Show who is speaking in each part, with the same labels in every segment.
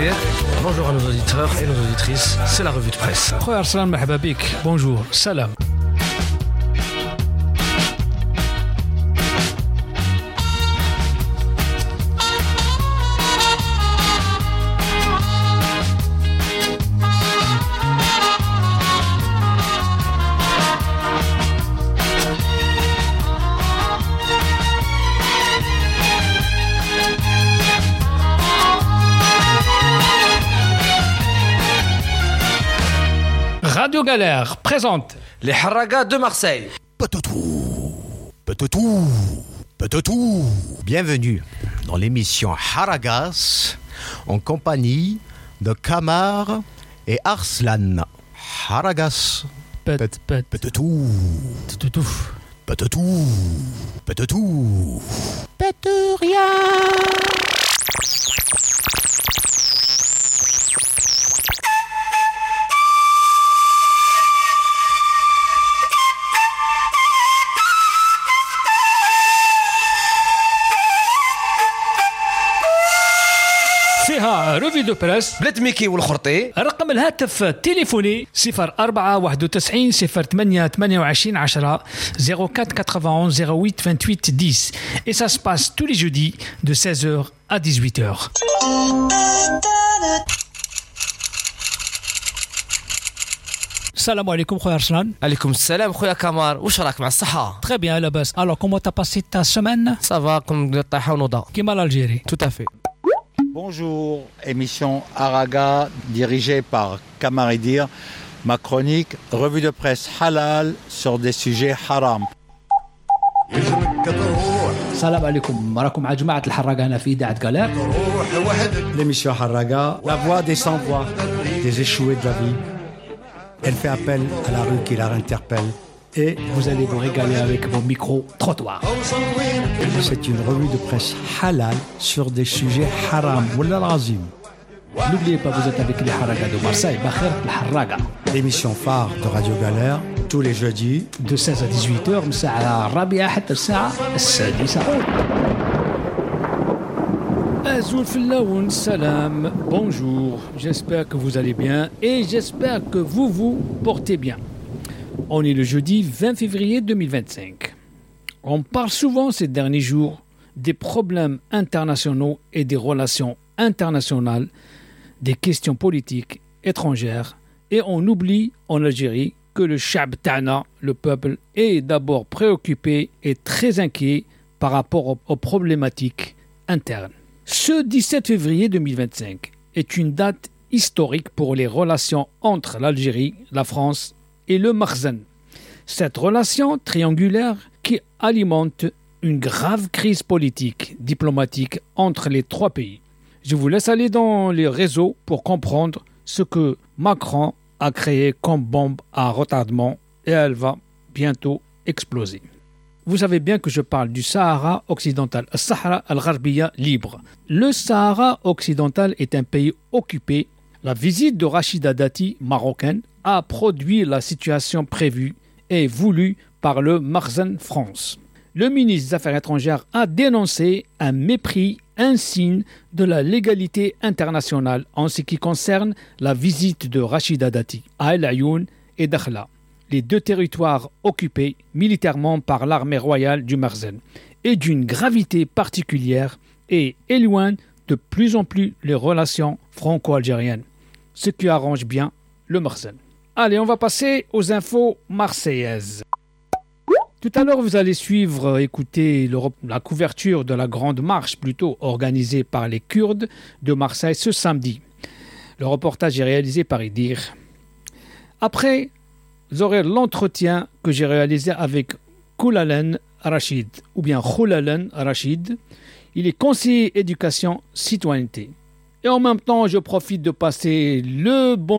Speaker 1: Kbir. Bonjour à nos auditeurs et nos auditrices, c'est la revue de presse.
Speaker 2: Khoya Arslan, marhaba bik. Bonjour, salam. Radio Galère présente
Speaker 1: Les Haragas de Marseille.
Speaker 3: Petotou. Bienvenue dans l'émission Haragas en compagnie de Kamar et Arslan. Haragas. Petotou. Péturia.
Speaker 2: فيها ريفي دو بريس
Speaker 1: بلاد ميكي والخرطي.
Speaker 2: رقم الهاتف التليفوني 04 91 08 28 10 04 91 08 28 10 et ça se passe tous les jeudis de 16h à 18h. Salam alaikum Khoya Arslan.
Speaker 1: Alaikum salam Khoya Kamar. Wesh راك مع الصحة?
Speaker 2: Très bien, la base. Alors comment t'as passé ta semaine?
Speaker 1: Ça va comme الطيحة ونوضة.
Speaker 2: Kima l'Algérie.
Speaker 1: Tout à fait.
Speaker 4: Bonjour, émission Haraga dirigée par Kamaridir. Ma chronique, revue de presse halal sur des sujets haram.
Speaker 2: Salam alaikum. راكم مع جماعة الحراقة هنا في إذاعة غالير.
Speaker 5: L'émission Haraga, la voix des sans-voix, des échoués de la vie. Elle fait appel à la rue qui la interpelle.
Speaker 2: Et vous allez vous régaler avec vos micros-trottoirs.
Speaker 5: C'est une revue de presse halal sur des sujets haram. Wallah l'azim.
Speaker 2: N'oubliez pas, vous êtes avec les Haragas de Marseille. Bakhir al-Haraga.
Speaker 5: L'émission phare de Radio Galère, tous les jeudis.
Speaker 2: De 16 à 18h, مساعة الرابعة حتى الساعة السادسة. Azoul Fillaoun, salam, bonjour, j'espère que vous allez bien et j'espère que vous vous portez bien. On est le jeudi 20 février 2025. On parle souvent ces derniers jours des problèmes internationaux et des relations internationales, des questions politiques étrangères et on oublie en Algérie que le Sha'b Ta'na, le peuple, est d'abord préoccupé et très inquiet par rapport aux problématiques internes. Ce 17 février 2025 est une date historique pour les relations entre l'Algérie, la France et le Makhzen. Cette relation triangulaire qui alimente une grave crise politique, diplomatique entre les trois pays. Je vous laisse aller dans les réseaux pour comprendre ce que Macron a créé comme bombe à retardement et elle va bientôt exploser. Vous savez bien que je parle du Sahara occidental, le Sahara al-Gharbiya libre. Le Sahara occidental est un pays occupé. La visite de Rachida Dati, marocaine, a produit la situation prévue et voulue par le Makhzen France. Le ministre des Affaires étrangères a dénoncé un mépris insigne de la légalité internationale en ce qui concerne la visite de Rachida Dati à El Ayoun et Dakhla, les deux territoires occupés militairement par l'armée royale du Makhzen, et d'une gravité particulière et éloigne de plus en plus les relations franco-algériennes, ce qui arrange bien le Makhzen. Allez, on va passer aux infos marseillaises. Tout à l'heure, vous allez écouter la couverture de la grande marche plutôt organisée par les Kurdes de Marseille ce samedi. Le reportage est réalisé par Idir. Après, vous aurez l'entretien que j'ai réalisé avec Khoulalen Rachid, ou bien Khoulalen Rachid. Il est conseiller éducation citoyenneté. Et en même temps, je profite de passer le bon...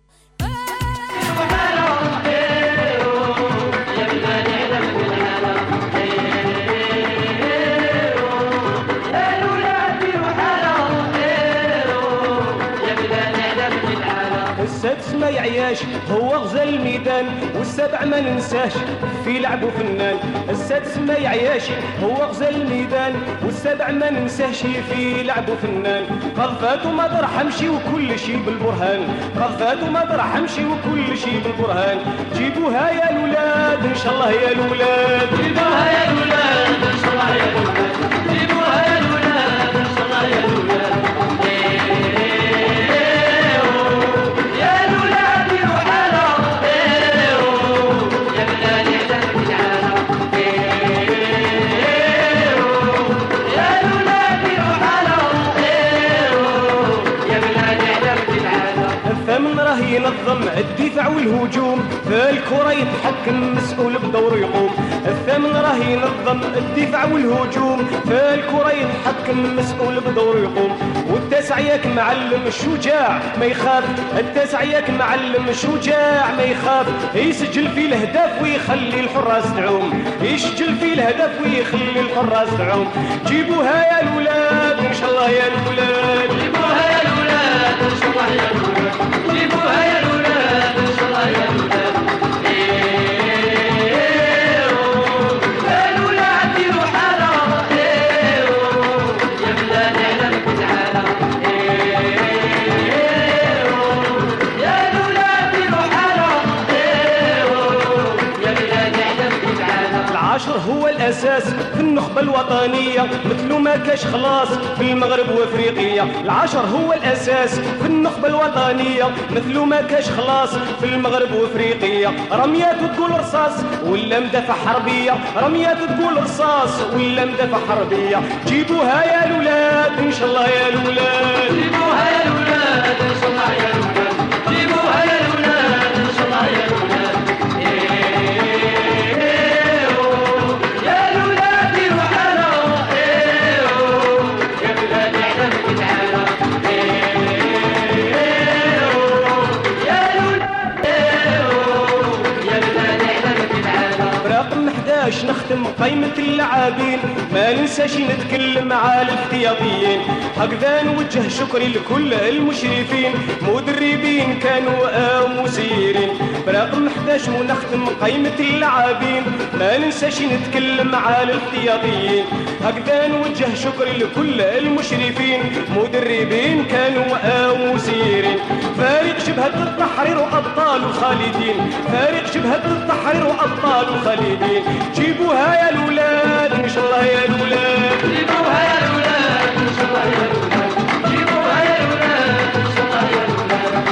Speaker 6: سمع عيال يعياش هو غزال الميدان، والسبع ما ننساش في لعبه فنان. السادس ما يعياش هو غزال الميدان، والسبع ما ننساش في لعبه فنان. قذفات وما ترحمش وكل شي بالبرهان، قذفات وما ترحمش وكل شي بالبرهان. جيبوها يا الولاد ان شاء الله يا الولاد، جيبوها يا الولاد ان شاء الله يا الولاد، جيبوها يا الولاد ان شاء الله يا الولاد. ينظم الدفاع والهجوم، في الكرة يتحكم مسؤول بدور يقوم. الثامن راه ينظم الدفاع والهجوم، في الكرة يتحكم مسؤول بدور يقوم. والتاسع ياك معلم الشجاع ما يخاف، التاسع ياك معلم الشجاع ما يخاف. يسجل في الهدف ويخلي الحراس تعوم، يسجل في الهدف ويخلي الحراس تعوم. جيبوها يا الولاد ان شاء الله يا الولاد، جيبوها يا الولاد ان شاء الله يا الولاد، جيبوها يا الولاد ان شاء الله يا الولاد. يا الولاد ديروا حالة، يا بلاد علمك تعالى. يا الولاد ديروا حالة، يا بلاد علمك تعالى. العاشر هو الاساس في النخبة الوطنية، مثل ما كاش خلاص في المغرب وافريقيا. العشر هو الاساس في النخبة الوطنية، مثل ما كاش خلاص في المغرب وافريقيا. رميات تقول رصاص ولا مدافع حربية، رميات تقول رصاص ولا مدافع حربية. جيبوها يا الولاد ان شاء الله يا الولاد، جيبوها يا الولاد ان شاء الله يا الولاد، جيبوها يا الولاد ان شاء الله يا الولاد. نختم قائمة اللاعبين، ما ننساش نتكلم على الاحتياطيين. هكذا نوجه شكري لكل المشرفين، مدربين كانوا أو مسيرين. برقم 11 ونختم قائمة اللاعبين، ما ننساش نتكلم على الاحتياطيين. هكذا نوجه شكري لكل المشرفين، مدربين كانوا أو مسيرين. فريق شبهة التحرير وأبطال خالدين، فريق شبهة التحرير وأبطال خالدين. جيبوها يا الولاد ان شاء الله يا الولاد، جيبوها يا الولاد ان شاء الله يا الولاد، جيبوها يا الولاد ان شاء الله يا الولاد.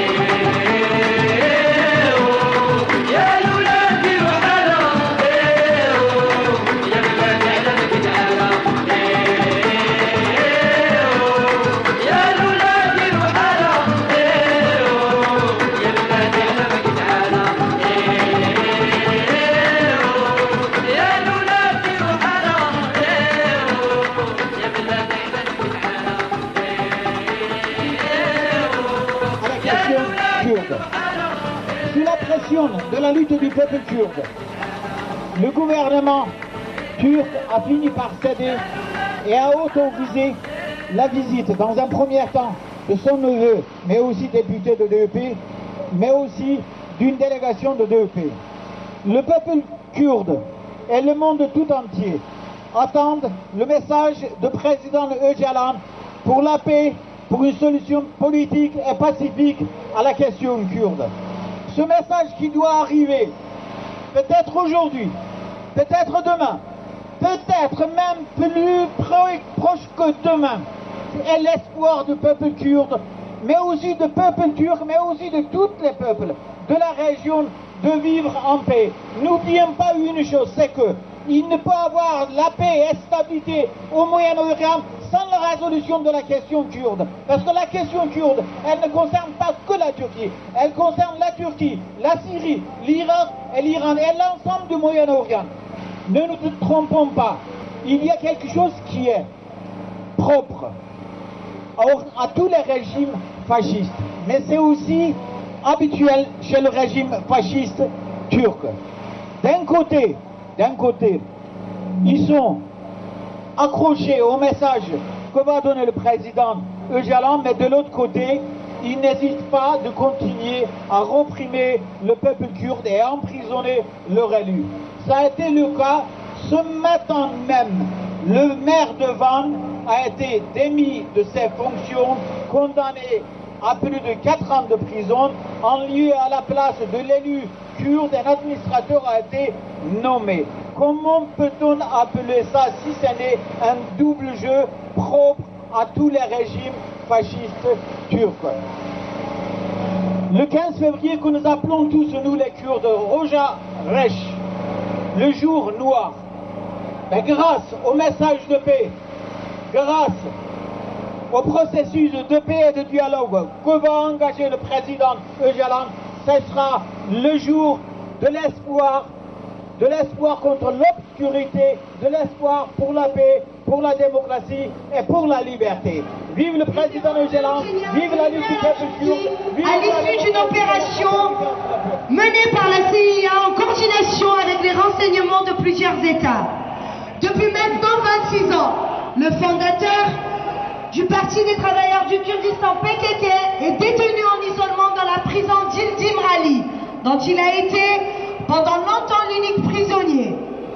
Speaker 6: يا الولاد ديروا حالة، يا بلاد علمك تعالى. يا الولاد ديروا حالة، يا بلاد علمك تعالى.
Speaker 7: Sous la pression de la lutte du peuple kurde, le gouvernement turc a fini par céder et a autorisé la visite dans un premier temps de son neveu, mais aussi député de DEP, mais aussi d'une délégation de DEP. Le peuple kurde et le monde tout entier attendent le message du président Öcalan pour la paix, pour une solution politique et pacifique à la question kurde. Ce message qui doit arriver, peut-être aujourd'hui, peut-être demain, peut-être même plus proche que demain, est l'espoir du peuple kurde, mais aussi du peuple turc, mais aussi de tous les peuples de la région de vivre en paix. N'oublions pas une chose, c'est que il ne peut avoir la paix et la stabilité au Moyen-Orient sans la résolution de la question kurde. Parce que la question kurde, elle ne concerne pas que la Turquie. Elle concerne la Turquie, la Syrie, l'Irak et l'Iran et l'ensemble du Moyen-Orient. Ne nous trompons pas. Il y a quelque chose qui est propre à tous les régimes fascistes. Mais c'est aussi habituel chez le régime fasciste turc. D'un côté, ils sont accrochés au message que va donner le président Öcalan, mais de l'autre côté, ils n'hésitent pas de continuer à réprimer le peuple kurde et à emprisonner leurs élus. Ça a été le cas ce matin même. Le maire de Van a été démis de ses fonctions, condamné à plus de 4 ans de prison. En lieu et à la place de l'élu kurde, un administrateur a été nommé. Comment peut-on appeler ça si ce n'est un double jeu propre à tous les régimes fascistes turcs? Le 15 février que nous appelons tous, nous les Kurdes, Roja Resh, le jour noir, mais grâce au message de paix, grâce au processus de paix et de dialogue que va engager le président Öcalan, ce sera le jour de l'espoir contre l'obscurité, de l'espoir pour la paix, pour la démocratie et pour la liberté. Vive le président Öcalan, vive la lutte du peuple kurde.
Speaker 8: À l'issue d'une opération menée par la CIA en coordination avec les renseignements de plusieurs États. Depuis maintenant 26 ans, le fondateur du Parti des travailleurs du Kurdistan PKK est détenu en isolement dans la prison d'Il-Dimrali, dont il a été pendant longtemps l'unique prisonnier.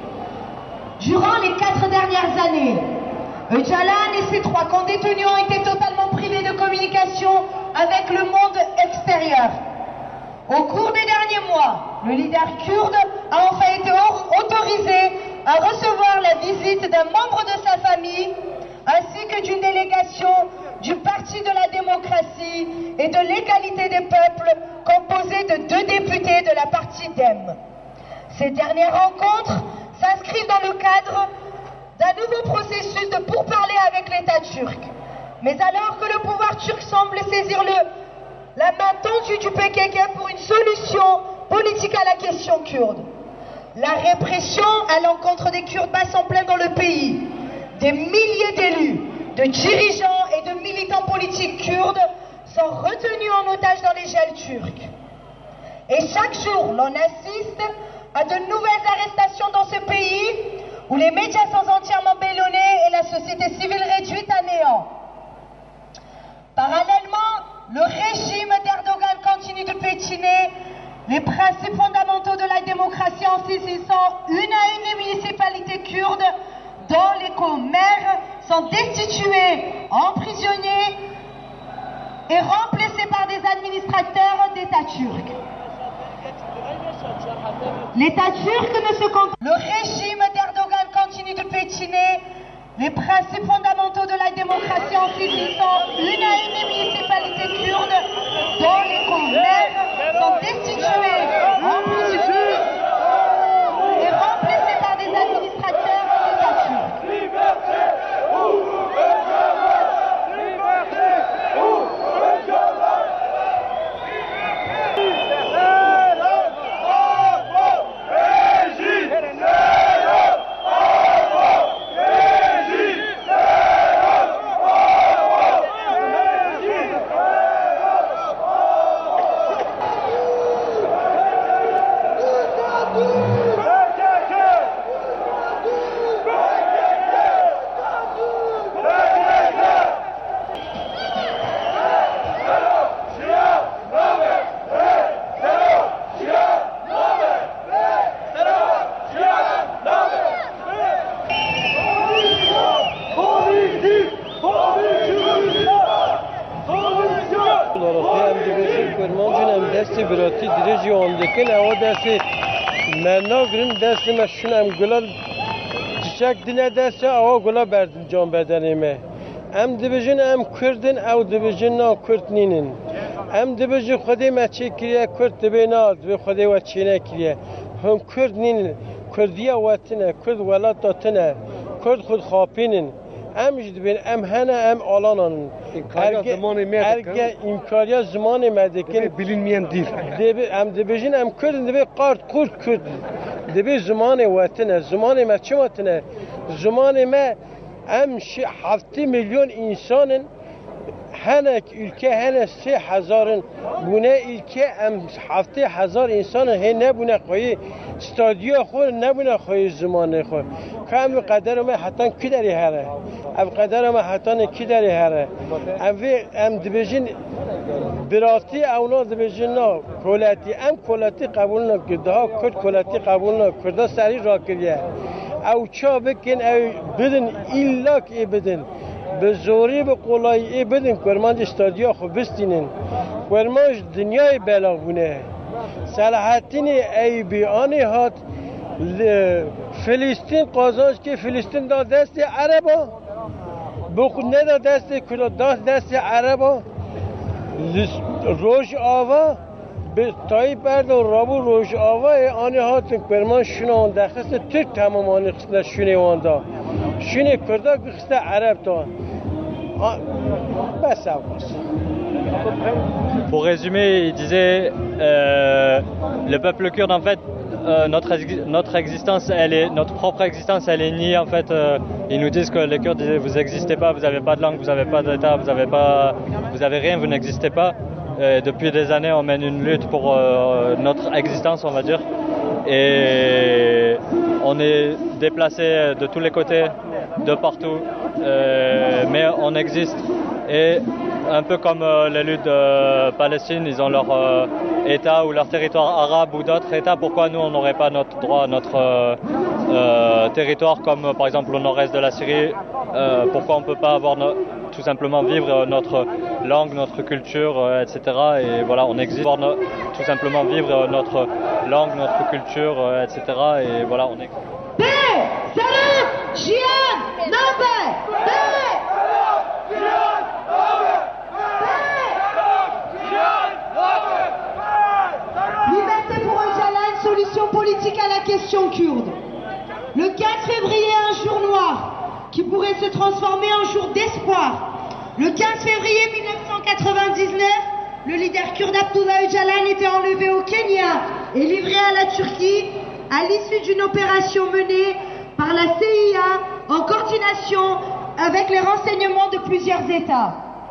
Speaker 8: Durant les 4 dernières années, Öcalan et ses 3 condétenus ont été totalement privés de communication avec le monde extérieur. Au cours des derniers mois, le leader kurde a enfin été autorisé à recevoir la visite d'un membre de sa famille ainsi que d'une délégation du Parti de la démocratie et de l'égalité des peuples composée de 2 députés de la partie DEM. Ces dernières rencontres s'inscrivent dans le cadre d'un nouveau processus de pourparlers avec l'État turc. Mais alors que le pouvoir turc semble saisir la main tendue du PKK pour une solution politique à la question kurde, la répression à l'encontre des Kurdes bat son plein dans le pays. Des milliers d'élus, de dirigeants et de militants politiques kurdes sont retenus en otage dans les geôles turques. Et chaque jour, l'on assiste à de nouvelles arrestations dans ce pays où les médias sont entièrement bâillonnés et la société civile réduite à néant. Parallèlement, le régime d'Erdogan continue de piétiner les principes fondamentaux de la démocratie en saisissant une à une les municipalités kurdes dont les co-maires sont destitués, emprisonnés et remplacés par des administrateurs d'État turc. L'État turc ne se contente. Le régime d'Erdogan continue de piétiner les principes fondamentaux de la démocratie en saisissant une à une les municipalités kurdes dont les co-maires sont destitués, emprisonnés et remplacés par des administrateurs d'État turc.
Speaker 9: براتی درجی آمدکن او دستی مناگرین دستی مشونم گلال چیچک دینه دستی او گلا بردن جان بدنیمه ام دیوژن ام کردن او دیوژن نا کرد نینن ام دیوژن خودی مچی کریه کرد دبینا دو خودی و چینه کریه هم کرد نینن کردیا وطنه کرد ولاتاتنه کرد خود خاپینن ام جدبین ام هنه ام آلانان ارگه امکاریا زمان مدکن
Speaker 1: bilinmeyen dil.
Speaker 9: ام دیوژن ام کردن دبی قارد کرد کرد دبی زمان وطنه زمان ما چه وطنه زمان ما ام 7 میلیون انسانن هنک ülke هنه 3000 بونه ülke ام 7000 انسان هی نبونه خوی استادیو خو نبونه خوی زمانه خو کام قدر ما حتی کی داری هره ام قدر ما حتی کی داری هره ام دبیجین براتی اونا دبیجین نه کولاتی ام کولاتی قبول نکرده ها کرد کولاتی قبول نکرده سری را کردیه او چا بکن او بدن ایلا که بدن به زوری به قلایی بدن کرمانج استادیا خو بستینن کرمانج دنیای بلا بونه صلاحتین ای بیانی هات فلسطین قازانش که فلسطین دا دست عربا بخود ندا دست کرد دست عربا روش آوا به تایی برد و رابو روش آوا آنی هاتن کرمان شنان دخست ترک تمام آنی خسته شونه واندا شونه کرده که خسته عرب تا بس اوقاس.
Speaker 10: Pour résumer, il disait le peuple kurde en fait notre existence, notre propre existence, elle est niée en fait. Ils nous disent que les Kurdes, vous n'existez pas, vous n'avez pas de langue, vous n'avez pas d'État, vous n'avez rien, vous n'existez pas. Depuis des années, on mène une lutte pour notre existence, on va dire, et on est déplacé de tous les côtés, de partout, mais on existe. Et un peu comme les luttes de Palestine, ils ont leur État ou leur territoire arabe ou d'autres États. Pourquoi nous, on n'aurait pas notre droit, notre territoire, comme par exemple au nord-est de la Syrie? Pourquoi on ne peut pas avoir tout simplement vivre notre langue, notre culture, etc. Et voilà, on existe. Tout simplement vivre notre langue, notre culture, etc. Et voilà, on existe.
Speaker 8: Liberté pour Öcalan, solution politique à la question kurde. Le 4 février, un jour noir qui pourrait se transformer en jour d'espoir. Le 15 février 1999, le leader kurde Abdullah Öcalan était enlevé au Kenya et livré à la Turquie à l'issue d'une opération menée par la CIA en coordination avec les renseignements de plusieurs États.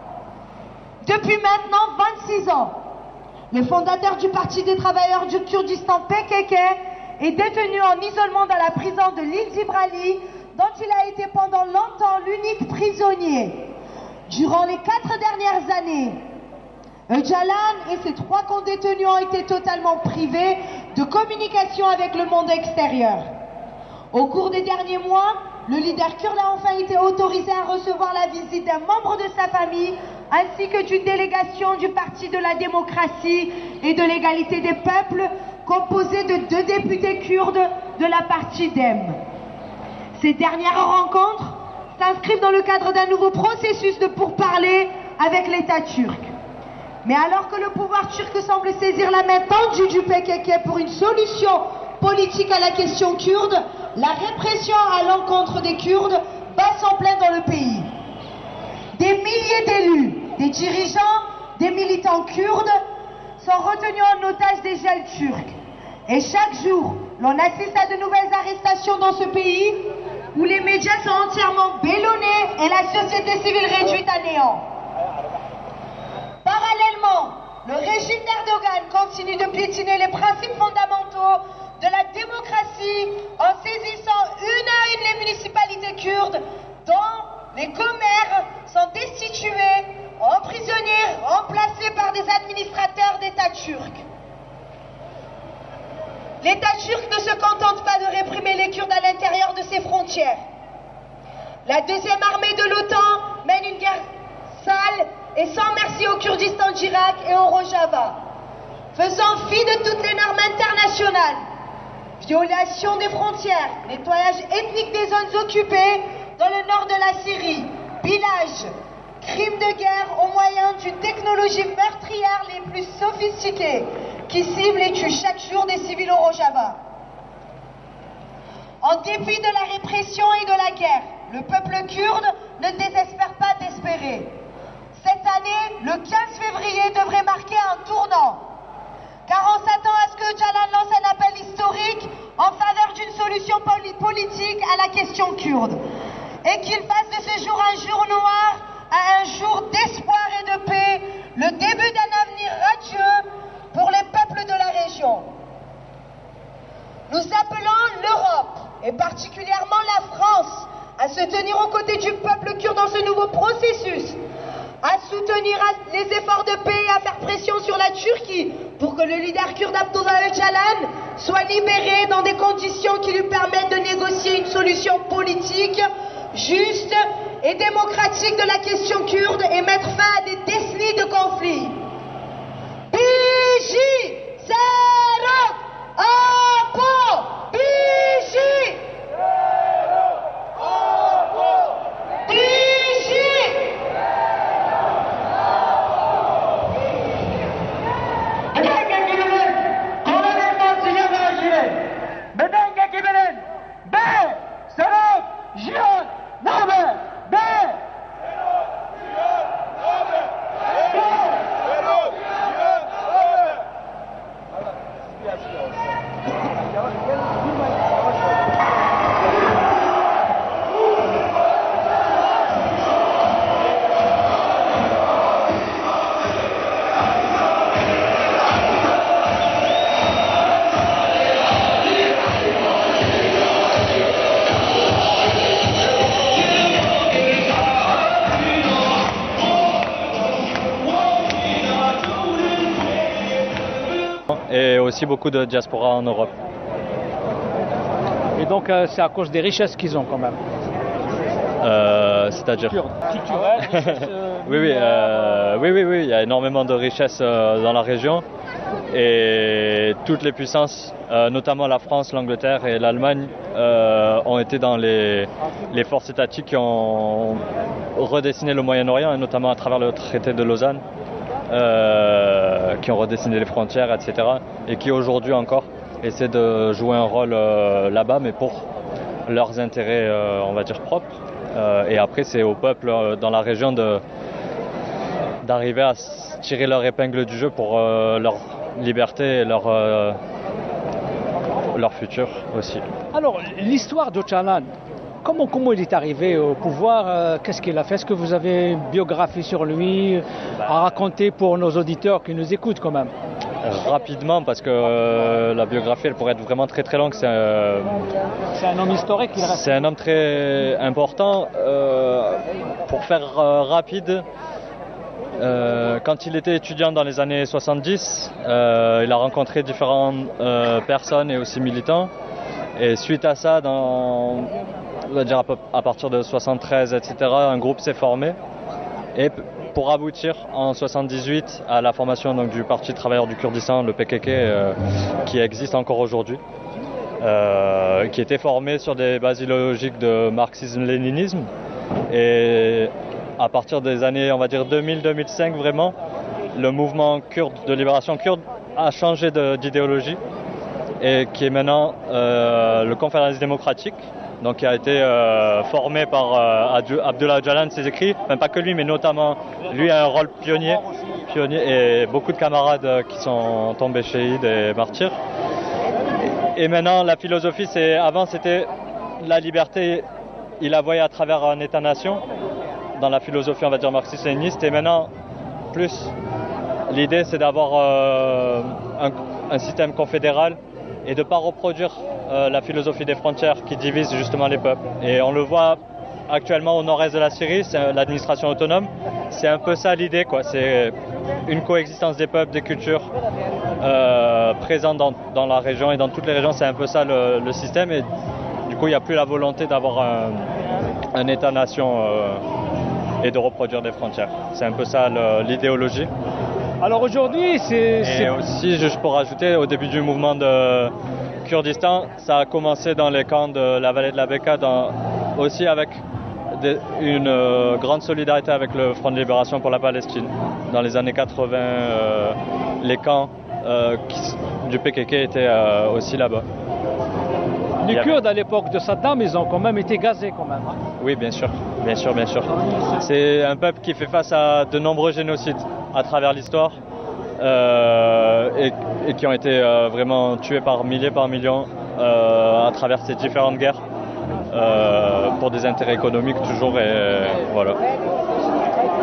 Speaker 8: Depuis maintenant 26 ans, le fondateur du Parti des travailleurs du Kurdistan PKK est détenu en isolement dans la prison de l'île d'Ibrali, dont il a été pendant longtemps l'unique prisonnier. Durant les 4 dernières années, Öcalan et ses 3 condétenus ont été totalement privés de communication avec le monde extérieur. Au cours des derniers mois, le leader kurde a enfin été autorisé à recevoir la visite d'un membre de sa famille ainsi que d'une délégation du Parti de la démocratie et de l'égalité des peuples composée de 2 députés kurdes de la partie DEM. Ces dernières rencontres s'inscrivent dans le cadre d'un nouveau processus de pourparlers avec l'État turc. Mais alors que le pouvoir turc semble saisir la main tendue du PKK pour une solution politique à la question kurde, la répression à l'encontre des Kurdes bat son plein dans le pays. Des milliers d'élus, des dirigeants, des militants kurdes sont retenus en otage des geôles turcs. Et chaque jour, l'on assiste à de nouvelles arrestations dans ce pays où les médias sont entièrement bélonnés et la société civile réduite à néant. Parallèlement, le régime d'Erdogan continue de piétiner les principes fondamentaux de la démocratie en saisissant une à une les municipalités kurdes dont les commères sont destitués, emprisonnés, remplacés par des administrateurs d'État turcs. L'État turc ne se contente pas de réprimer les Kurdes à l'intérieur de ses frontières. La deuxième armée de l'OTAN mène une guerre sale et sans merci au Kurdistan d'Irak et au Rojava, faisant fi de toutes les normes internationales. Violation des frontières, nettoyage ethnique des zones occupées dans le nord de la Syrie, pillage, crimes de guerre au moyen d'une technologie meurtrière les plus sophistiquées qui ciblent et tuent chaque jour des civils au Rojava. En dépit de la répression et de la guerre, le peuple kurde ne désespère pas d'espérer. Cette année, le 15 février devrait marquer un tournant. Car on s'attend à ce que Öcalan lance un appel historique en faveur d'une solution politique à la question kurde. Et qu'il fasse de ce jour un jour noir à un jour d'espoir et de paix, le début d'un avenir radieux pour les peuples de la région. Nous appelons l'Europe, et particulièrement la France, à se tenir aux côtés du peuple kurde dans ce nouveau processus, à soutenir les efforts de paix et à faire pression sur la Turquie pour que le leader kurde Abdullah Öcalan soit libéré dans des conditions qui lui permettent de négocier une solution politique juste et démocratique de la question kurde et mettre fin à des décennies de conflits. Biji Serok Apo Biji
Speaker 10: Et aussi beaucoup de diaspora en Europe.
Speaker 2: Et donc c'est à cause des richesses qu'ils ont quand même.
Speaker 10: C'est-à-dire
Speaker 2: culturelles.
Speaker 10: Oui, il y a énormément de richesses dans la région et toutes les puissances, notamment la France, l'Angleterre et l'Allemagne, ont été dans les forces étatiques qui ont redessiné le Moyen-Orient, et notamment à travers le traité de Lausanne. Qui ont redessiné les frontières, etc. et qui aujourd'hui encore essaient de jouer un rôle là-bas, mais pour leurs intérêts, on va dire, propres. Et après, c'est au peuple dans la région d'arriver à tirer leur épingle du jeu pour leur liberté et leur futur aussi.
Speaker 2: Alors, l'histoire d'Öcalan, comment il est arrivé au pouvoir? Qu'est-ce qu'il a fait? Est-ce que vous avez une biographie sur lui à raconter pour nos auditeurs qui nous écoutent quand même?
Speaker 10: Rapidement, parce que la biographie elle pourrait être vraiment très très longue.
Speaker 2: C'est un homme historique.
Speaker 10: C'est un homme très important. Pour faire rapide, quand il était étudiant dans les années 70, il a rencontré différentes personnes et aussi militants. Et suite à ça, on va dire à partir de 73, etc., un groupe s'est formé. Et pour aboutir en 78 à la formation donc, du Parti travailleur du Kurdistan, le PKK, qui existe encore aujourd'hui, qui était formé sur des bases idéologiques de marxisme-léninisme. Et à partir des années, on va dire 2000-2005, vraiment, le mouvement kurde de libération kurde a changé d'idéologie et qui est maintenant le confédéralisme démocratique. Donc qui a été formé par Abdullah Öcalan, ses écrits, enfin pas que lui, mais notamment lui a un rôle pionnier et beaucoup de camarades qui sont tombés chéhides et martyrs. Et maintenant la philosophie, avant c'était la liberté, il la voyait à travers un État-nation, dans la philosophie on va dire marxiste-léniniste, et maintenant plus l'idée c'est d'avoir un système confédéral et de ne pas reproduire la philosophie des frontières qui divise justement les peuples. Et on le voit actuellement au nord-est de la Syrie, c'est l'administration autonome. C'est un peu ça l'idée, quoi. C'est une coexistence des peuples, des cultures présentes dans la région et dans toutes les régions. C'est un peu ça le système. Et du coup, il n'y a plus la volonté d'avoir un État-nation et de reproduire des frontières. C'est un peu ça l'idéologie.
Speaker 2: Alors aujourd'hui,
Speaker 10: Et aussi, je peux rajouter, au début du mouvement de Kurdistan, ça a commencé dans les camps de la vallée de la Bekaa, aussi avec une grande solidarité avec le Front de Libération pour la Palestine. Dans les années 80, les camps du PKK étaient aussi là-bas.
Speaker 2: Les Kurdes à l'époque de Saddam, ils ont quand même été gazés quand même. Hein.
Speaker 10: Oui, bien sûr. C'est un peuple qui fait face à de nombreux génocides à travers l'histoire et qui ont été vraiment tués par milliers, par millions à travers ces différentes guerres pour des intérêts économiques toujours et voilà.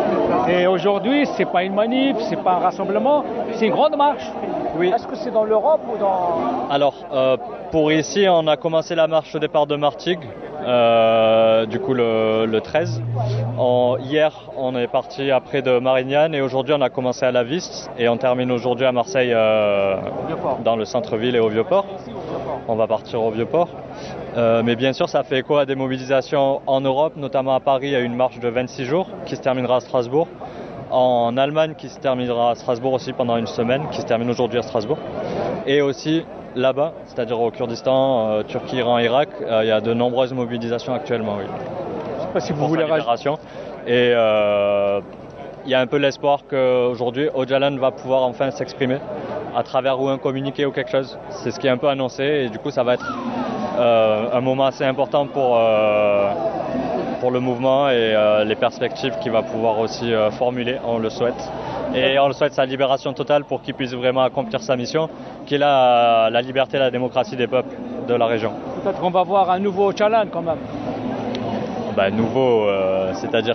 Speaker 2: Et aujourd'hui, c'est pas une manif, c'est pas un rassemblement, c'est une grande marche.
Speaker 10: Oui.
Speaker 2: Est-ce que c'est dans l'Europe ou dans...
Speaker 10: Alors, pour ici, on a commencé la marche au départ de Martigues, du coup le 13. Hier, on est parti après de Marignane et aujourd'hui, on a commencé à la Viste et on termine aujourd'hui à Marseille, dans le centre-ville et au Vieux-Port. On va partir au Vieux-Port. Mais bien sûr, ça fait écho à des mobilisations en Europe, notamment à Paris, il y a une marche de 26 jours qui se terminera à Strasbourg. En Allemagne, qui se terminera à Strasbourg aussi pendant une semaine, qui se termine aujourd'hui à Strasbourg. Et aussi là-bas, c'est-à-dire au Kurdistan, Turquie, Iran, Irak, il y a de nombreuses mobilisations actuellement, oui.
Speaker 2: Je sais pas si vous voulez
Speaker 10: rajouter. Et il y a un peu l'espoir qu'aujourd'hui, Öcalan va pouvoir enfin s'exprimer à travers ou un communiqué ou quelque chose. C'est ce qui est un peu annoncé et du coup, ça va être un moment assez important pour le mouvement et les perspectives qu'il va pouvoir aussi formuler, on le souhaite. Et on le souhaite sa libération totale pour qu'il puisse vraiment accomplir sa mission, qui est la liberté et la démocratie des peuples de la région.
Speaker 2: Peut-être qu'on va voir un nouveau Öcalan quand même.
Speaker 10: Nouveau, c'est-à-dire...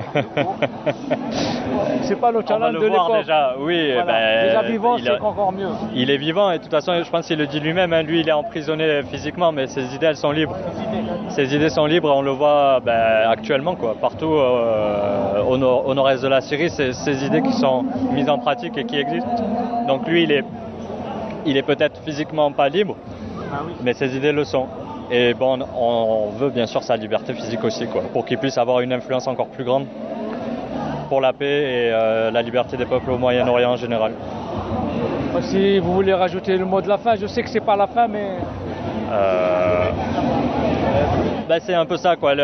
Speaker 2: C'est pas le Öcalan de l'époque.
Speaker 10: Déjà, oui.
Speaker 2: Voilà. Déjà vivant, c'est encore mieux.
Speaker 10: Il est vivant et de toute façon, je pense qu'il le dit lui-même. Lui, il est emprisonné physiquement, mais ses idées, elles sont libres. Ses idées sont libres et on le voit actuellement, quoi. Partout au nord-est de la Syrie, c'est ces idées qui sont mises en pratique et qui existent. Donc lui, il est peut-être physiquement pas libre, mais ses idées le sont. Et bon, on veut bien sûr sa liberté physique aussi, quoi, pour qu'il puisse avoir une influence encore plus grande pour la paix et la liberté des peuples au Moyen-Orient en général.
Speaker 2: Si vous voulez rajouter le mot de la fin, je sais que c'est pas la fin, mais...
Speaker 10: c'est un peu ça, quoi.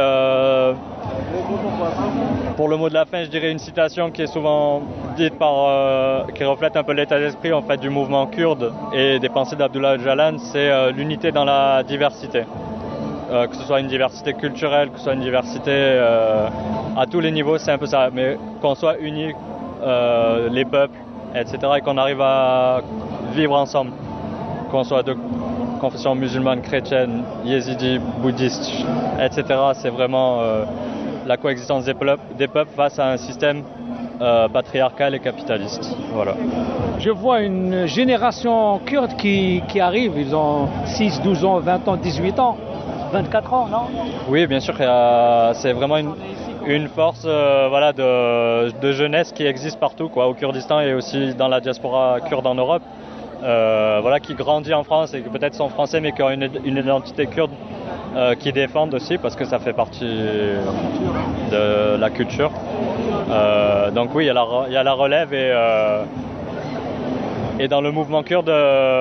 Speaker 10: Pour le mot de la fin, je dirais une citation qui est souvent dite qui reflète un peu l'état d'esprit en fait du mouvement kurde et des pensées d'Abdullah Öcalan, c'est l'unité dans la diversité. Que ce soit une diversité culturelle, que ce soit une diversité à tous les niveaux, c'est un peu ça. Mais qu'on soit unis, les peuples, etc., et qu'on arrive à vivre ensemble, qu'on soit de confession musulmane, chrétienne, yézidi, bouddhiste, etc., c'est vraiment la coexistence des peuples face à un système patriarcal et capitaliste. Voilà.
Speaker 2: Je vois une génération kurde qui arrive, ils ont 6, 12 ans, 20 ans, 18 ans, 24 ans, non?
Speaker 10: Oui, bien sûr, c'est vraiment une force de jeunesse qui existe partout, quoi, au Kurdistan et aussi dans la diaspora kurde en Europe, qui grandit en France et qui peut-être sont français mais qui ont une identité kurde qui défendent aussi parce que ça fait partie de la culture. Donc oui, il y a la relève et dans le mouvement kurde,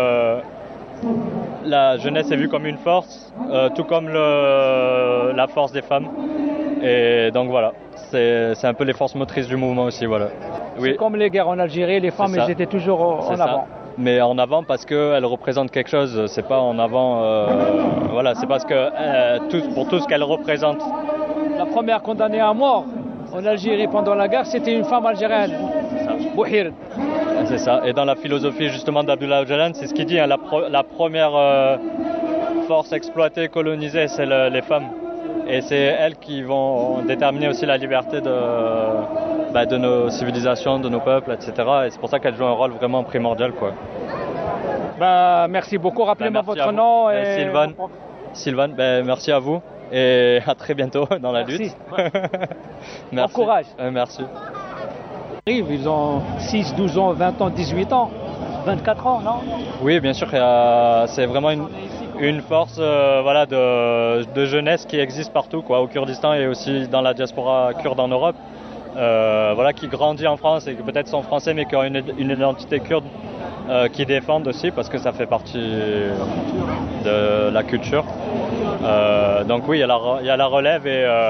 Speaker 10: la jeunesse est vue comme une force, tout comme la force des femmes. Et donc voilà, c'est un peu les forces motrices du mouvement aussi. Voilà. Oui.
Speaker 2: C'est comme les guerres en Algérie, les femmes elles étaient toujours en avant.
Speaker 10: Mais en avant parce qu'elles représentent quelque chose, c'est pas en avant, c'est parce que pour tout ce qu'elles représentent.
Speaker 2: La première condamnée à mort en Algérie pendant la guerre, c'était une femme algérienne, Bouhir.
Speaker 10: C'est ça, et dans la philosophie justement d'Abdullah Öcalan, c'est ce qu'il dit, hein, la première force exploitée, colonisée, c'est les femmes. Et c'est elles qui vont déterminer aussi la liberté de nos civilisations, de nos peuples, etc. Et c'est pour ça qu'elles jouent un rôle vraiment primordial, quoi.
Speaker 2: Merci beaucoup. Rappelez-moi votre nom.
Speaker 10: Sylvain, merci à vous et à très bientôt dans la lutte.
Speaker 2: Merci. Bon courage.
Speaker 10: Merci.
Speaker 2: Ils ont 6, 12 ans, 20 ans, 18 ans, 24 ans, non?
Speaker 10: Oui, bien sûr, c'est vraiment une force de jeunesse qui existe partout, quoi, au Kurdistan et aussi dans la diaspora kurde en Europe, qui grandit en France et qui peut-être sont français mais qui ont une identité kurde qui défendent aussi parce que ça fait partie de la culture. Donc oui, il y a la relève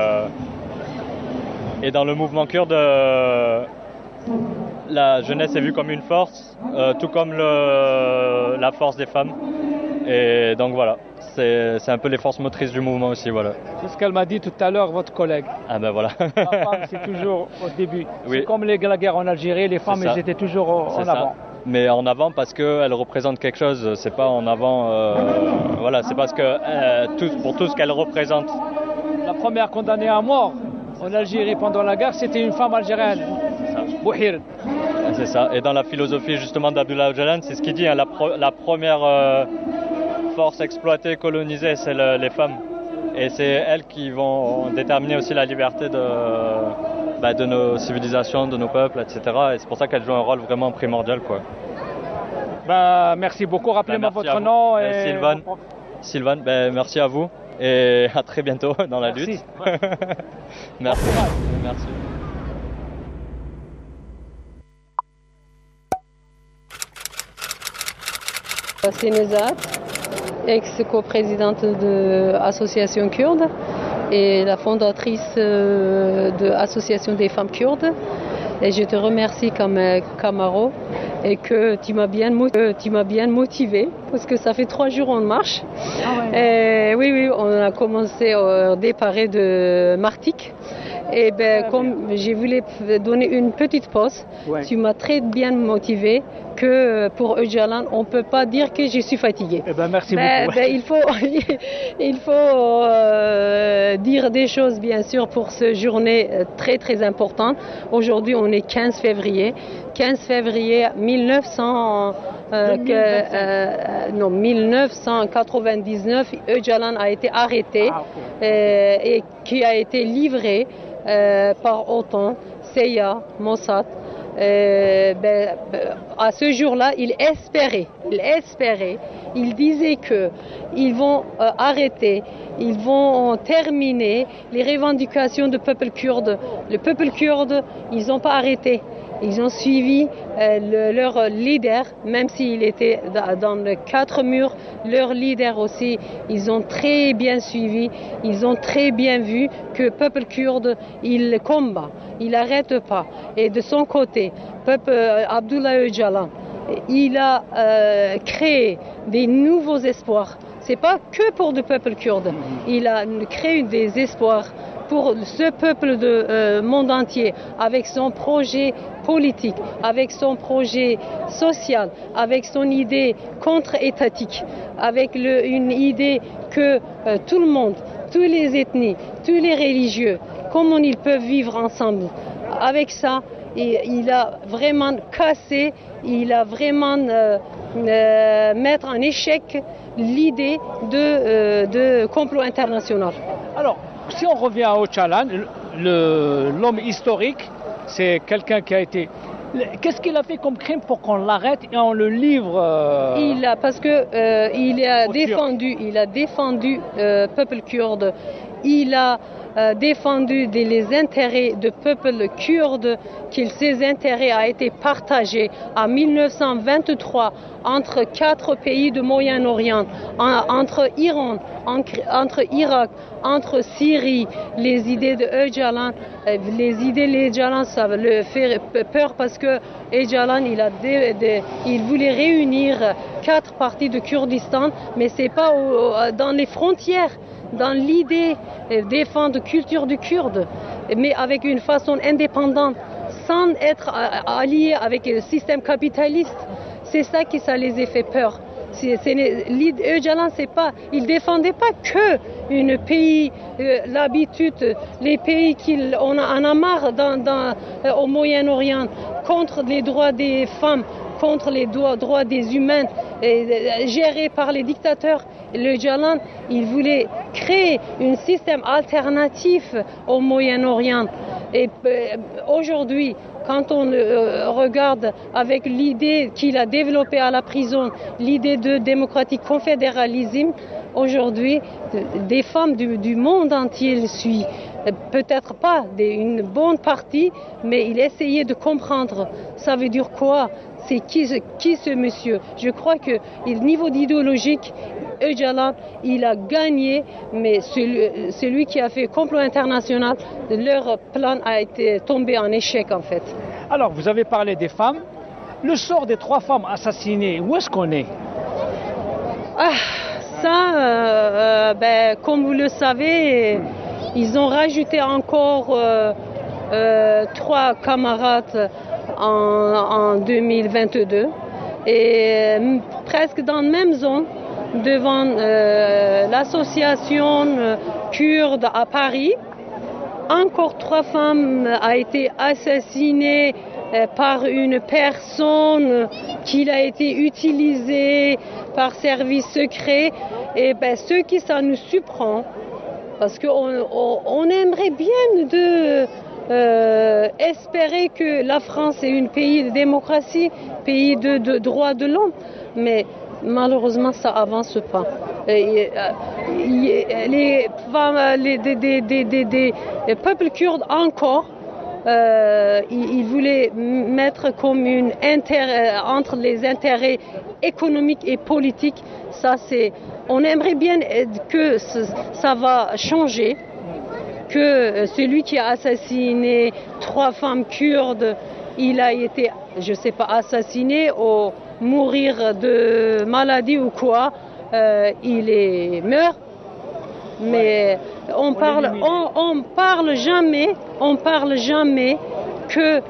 Speaker 10: et dans le mouvement kurde, la jeunesse est vue comme une force, tout comme la force des femmes. Et donc voilà, c'est un peu les forces motrices du mouvement aussi, voilà.
Speaker 2: C'est ce qu'elle m'a dit tout à l'heure, votre collègue.
Speaker 10: Ah ben voilà.
Speaker 2: La femme, c'est toujours au début.
Speaker 10: Oui.
Speaker 2: C'est comme la guerre en Algérie, les femmes, elles étaient toujours en avant.
Speaker 10: Mais en avant parce qu'elles représentent quelque chose, c'est pas en avant... c'est parce que pour tout ce qu'elles représentent.
Speaker 2: La première condamnée à mort en Algérie pendant la guerre, c'était une femme algérienne,
Speaker 10: Bouhir. C'est ça. Et dans la philosophie justement d'Abdullah Öcalan, c'est ce qu'il dit, hein, la première force exploitée, colonisée, c'est les femmes. Et c'est elles qui vont déterminer aussi la liberté de nos civilisations, de nos peuples, etc. Et c'est pour ça qu'elles jouent un rôle vraiment primordial, quoi.
Speaker 2: Merci beaucoup. Rappelez-moi votre nom.
Speaker 10: Sylvain, merci à vous et à très bientôt dans la lutte. Merci. Merci.
Speaker 11: C'est Nezat, ex-coprésidente de l'association kurde et la fondatrice de l'association des femmes kurdes. Et je te remercie comme Camaro et que tu m'as bien motivé parce que ça fait 3 jours on marche. Ah ouais. Et oui, on a commencé au départ de Martik. Et comme je voulais donner une petite pause, tu m'as très bien motivé que pour Öcalan, on ne peut pas dire que je suis fatiguée.
Speaker 2: Merci beaucoup.
Speaker 11: Il faut dire des choses, bien sûr, pour cette journée très, très importante. Aujourd'hui, on est 15 février. 15 février 1999, Öcalan a été arrêté et qui a été livré par OTAN, CIA, Mossad. À ce jour-là, il espérait, il disait qu'ils vont arrêter, ils vont terminer les revendications du peuple kurde. Le peuple kurde, ils n'ont pas arrêté. Ils ont suivi leur leader, même s'il était dans les 4 murs, leur leader aussi, ils ont très bien suivi, ils ont très bien vu que le peuple kurde, il combat, il n'arrête pas. Et de son côté, peuple Abdullah Öcalan, il a créé des nouveaux espoirs. Ce n'est pas que pour le peuple kurde, il a créé des espoirs pour ce peuple du monde entier, avec son projet politique, avec son projet social, avec son idée contre-étatique, avec une idée que tout le monde, toutes les ethnies, tous les religieux, comment ils peuvent vivre ensemble. Avec ça, il a vraiment cassé, il a vraiment mettre en échec l'idée de complot international.
Speaker 2: Alors, si on revient à Öcalan, l'homme historique, c'est quelqu'un qui a été... Qu'est-ce qu'il a fait comme crime pour qu'on l'arrête et on le livre
Speaker 11: parce que il a défendu le peuple kurde. Il a défendu les intérêts du peuple kurde, que ces intérêts ont été partagés en 1923 entre 4 pays du Moyen-Orient, entre Iran, entre Irak, entre Syrie. Les idées de Öcalan, ça le fait peur parce que Öcalan, il voulait réunir 4 parties de Kurdistan, mais c'est pas dans les frontières. Dans l'idée de défendre la culture du Kurde, mais avec une façon indépendante, sans être allié avec le système capitaliste. C'est ça qui ça les a fait peur. Öcalan, il ne défendait pas que un pays, l'habitude, les pays qu'on en a marre au Moyen-Orient, contre les droits des femmes, contre les droits des humains, gérés par les dictateurs. Öcalan, il voulait créer un système alternatif au Moyen-Orient. Et aujourd'hui, quand on regarde avec l'idée qu'il a développée à la prison, l'idée de démocratique confédéralisme, aujourd'hui, des femmes du monde entier le suivent. Peut-être pas une bonne partie, mais il essayait de comprendre. Ça veut dire quoi? C'est qui ce monsieur? Je crois que au niveau idéologique, Öcalan, il a gagné, mais celui qui a fait complot international, leur plan a été tombé en échec en fait.
Speaker 2: Alors, vous avez parlé des femmes. Le sort des 3 femmes assassinées, où est-ce qu'on est? Comme vous le savez, ils ont rajouté encore 3 camarades en 2022 et presque dans la même zone devant l'association kurde à Paris. Encore 3 femmes ont été assassinées
Speaker 11: par une personne qui a été utilisée par service secret, et ben ce qui ça nous surprend, parce qu'on aimerait bien espérer que la France est un pays de démocratie, pays de droits de l'homme, mais malheureusement ça avance pas. Les peuples kurdes encore, ils voulaient mettre comme une entre les intérêts économiques et politiques. Ça, on aimerait bien que ça va changer, que celui qui a assassiné 3 femmes kurdes, il a été, je sais pas, assassiné ou mourir de maladie ou quoi, il est mort. Mais on parle jamais que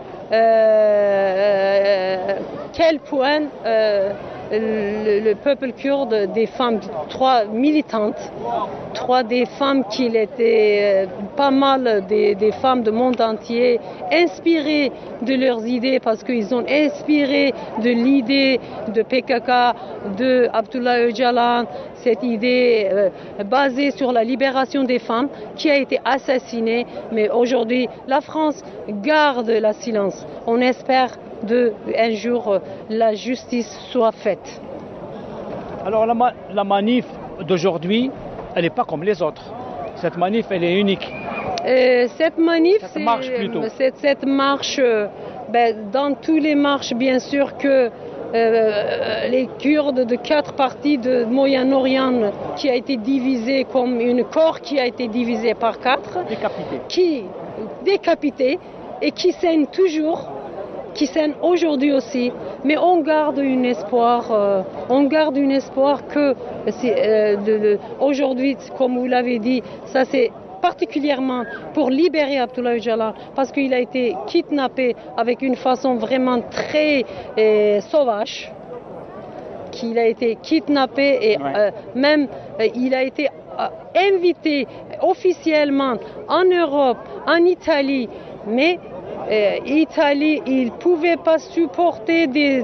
Speaker 11: quel point le peuple kurde, des femmes, 3 militantes, 3 des femmes qui étaient pas mal des femmes du monde entier, inspirées de leurs idées, parce qu'ils ont inspiré de l'idée de PKK, de Abdullah Öcalan, cette idée basée sur la libération des femmes, qui a été assassinée. Mais aujourd'hui, la France garde le silence. On espère un jour la justice soit faite.
Speaker 2: Alors la manif d'aujourd'hui, elle n'est pas comme les autres. Cette manif, elle est unique.
Speaker 11: Cette manif,
Speaker 2: cette marche plutôt.
Speaker 11: Cette marche, dans toutes les marches, bien sûr que les Kurdes de 4 parties de Moyen-Orient, qui a été divisé comme une corps qui a été divisé par 4, décapité et qui saigne toujours, qui saigne aujourd'hui aussi. Mais on garde un espoir, que aujourd'hui, comme vous l'avez dit, ça c'est particulièrement pour libérer Abdullah Öcalan, parce qu'il a été kidnappé avec une façon vraiment très sauvage, qu'il a été kidnappé et même il a été invité officiellement en Europe, en Italie, mais Italie, il ne pouvait pas supporter des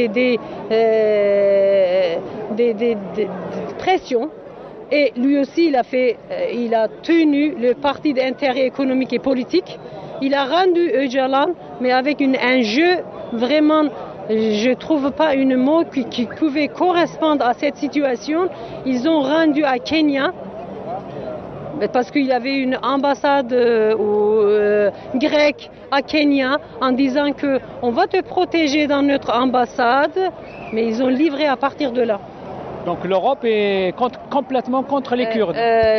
Speaker 11: pressions. Et lui aussi, il a tenu le parti d'intérêt économique et politique. Il a rendu Öcalan, mais avec un jeu vraiment, je ne trouve pas un mot qui pouvait correspondre à cette situation. Ils ont rendu à Kenya, parce qu'il y avait une ambassade grecque à Kenya, en disant qu'on va te protéger dans notre ambassade, mais ils ont livré à partir de là.
Speaker 2: Donc l'Europe est complètement contre les Kurdes.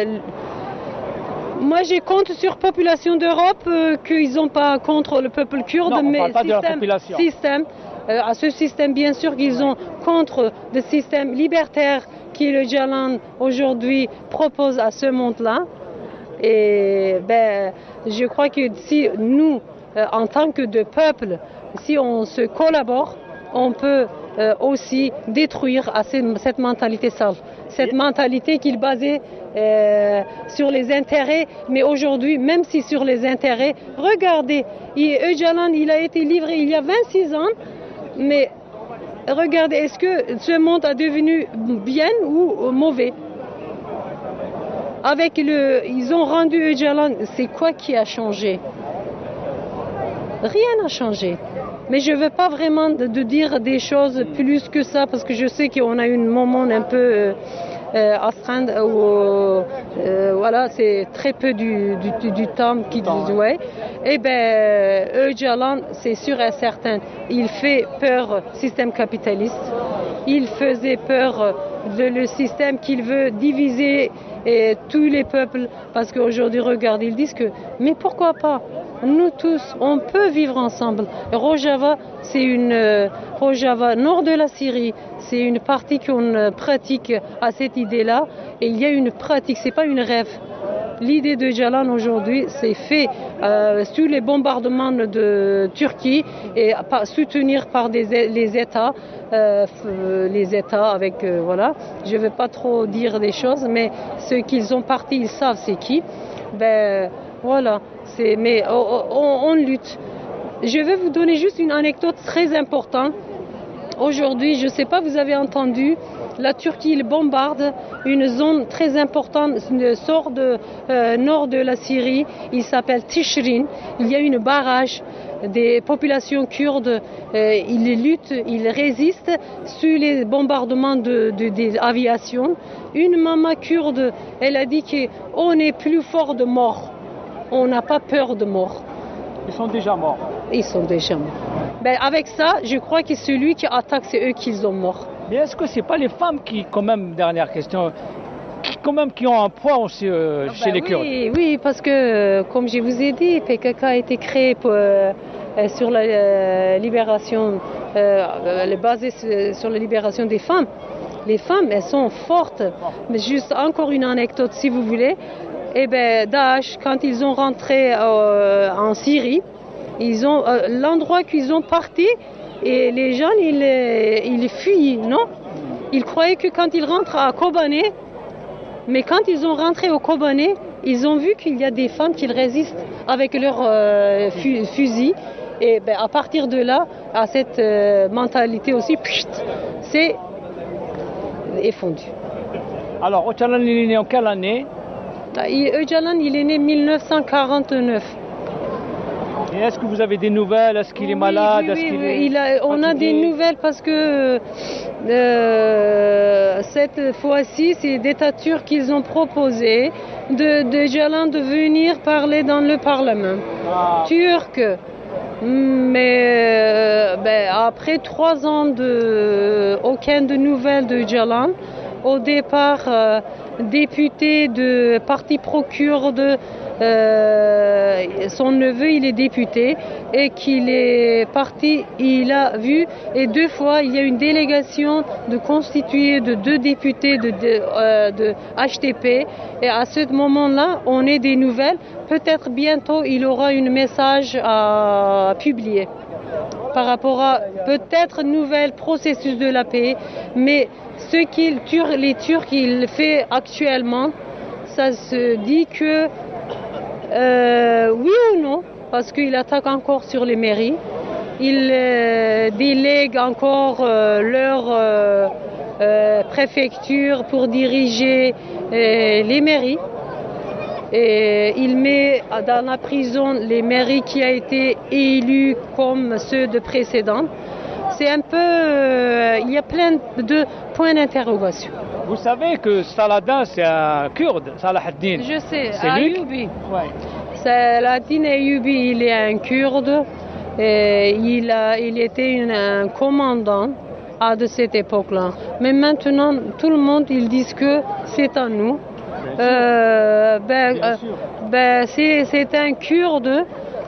Speaker 11: Moi, je compte sur la population d'Europe qu'ils n'ont pas contre le peuple kurde,
Speaker 2: non,
Speaker 11: mais
Speaker 2: on parle pas de la population.
Speaker 11: À ce système, bien sûr, qu'ils ont contre le système libertaire qui le Öcalan aujourd'hui propose à ce monde-là. Et je crois que si nous, en tant que de peuple, si on se collabore, on peut aussi détruire cette mentalité sale, cette mentalité qui est basée sur les intérêts. Mais aujourd'hui, même si sur les intérêts, regardez, Öcalan, il a été livré il y a 26 ans, mais regardez, est-ce que ce monde a devenu bien ou mauvais? Ils ont rendu Öcalan, c'est quoi qui a changé? Rien n'a changé. Mais je ne veux pas vraiment de dire des choses plus que ça, parce que je sais qu'on a eu un moment un peu astreint où voilà, c'est très peu du temps qui ouais. Et Öcalan, c'est sûr et certain, il fait peur au système capitaliste. Il faisait peur le système qu'il veut diviser tous les peuples, parce qu'aujourd'hui, regarde, ils disent mais pourquoi pas? Nous tous, on peut vivre ensemble. Rojava, Rojava, nord de la Syrie, c'est une partie qu'on pratique à cette idée-là. Et il y a une pratique, c'est pas une rêve. L'idée de Öcalan aujourd'hui, c'est fait sous les bombardements de Turquie et soutenir par les États. Les États avec, voilà, je ne vais pas trop dire des choses, mais ceux qu'ils ont partis, ils savent c'est qui. Voilà, mais on lutte. Je vais vous donner juste une anecdote très importante. Aujourd'hui, je ne sais pas, vous avez entendu, la Turquie bombarde une zone très importante, sort de nord de la Syrie, il s'appelle Tishrin. Il y a une barrage des populations kurdes, ils luttent, ils résistent sur les bombardements des aviations. Une maman kurde, elle a dit qu'on est plus fort de mort, on n'a pas peur de mort.
Speaker 2: Ils sont déjà morts.
Speaker 11: Ils sont déjà morts. Ben, avec ça, je crois que celui qui attaque, c'est eux qui ont morts.
Speaker 2: Mais est-ce que c'est pas les femmes qui, quand même, dernière question, qui ont un poids aussi chez les Kurdes?
Speaker 11: Oui, parce que, comme je vous ai dit, PKK a été créé sur la libération, basé sur la libération des femmes. Les femmes, elles sont fortes. Mais juste encore une anecdote, si vous voulez. Eh ben, Daesh, quand ils ont rentré en Syrie, l'endroit qu'ils ont parti, et les gens, ils fuient, non? Ils croyaient que quand ils rentrent à Kobané, mais quand ils ont rentré au Kobané, ils ont vu qu'il y a des femmes qui résistent avec leurs fusils. Et ben, à partir de là, à cette mentalité aussi, c'est effondu.
Speaker 2: Alors, Öcalan, il est né en quelle année?
Speaker 11: Öcalan, il est né en 1949.
Speaker 2: Et est-ce que vous avez des nouvelles? Est-ce qu'il est malade?
Speaker 11: On a des nouvelles parce que cette fois-ci, c'est des Turcs qu'ils ont proposé de Öcalan de venir parler dans le Parlement turc. Mais après 3 ans aucune nouvelle de Öcalan. Au départ, député de parti pro-kurde, son neveu il est député et qu'il est parti, il a vu, et 2 fois il y a une délégation constituée de 2 députés de HTP, et à ce moment-là on a des nouvelles. Peut-être bientôt il aura un message à publier par rapport à peut-être nouvel processus de la paix, mais ce les Turcs ils font actuellement, ça se dit que oui ou non, parce qu'il attaque encore sur les mairies, il délègue encore leur préfecture pour diriger les mairies. Et il met dans la prison les mairies qui ont été élues comme ceux de précédents. C'est un peu... il y a plein de points d'interrogation.
Speaker 2: Vous savez que Saladin, c'est un Kurde, Salah ad-Din.
Speaker 11: Je sais,
Speaker 2: c'est
Speaker 11: Ayyubi.
Speaker 2: Ouais.
Speaker 11: Saladin Ayyubi, il est un Kurde. Et il était un commandant de cette époque-là. Mais maintenant, tout le monde, ils disent que c'est à nous. C'est un Kurde.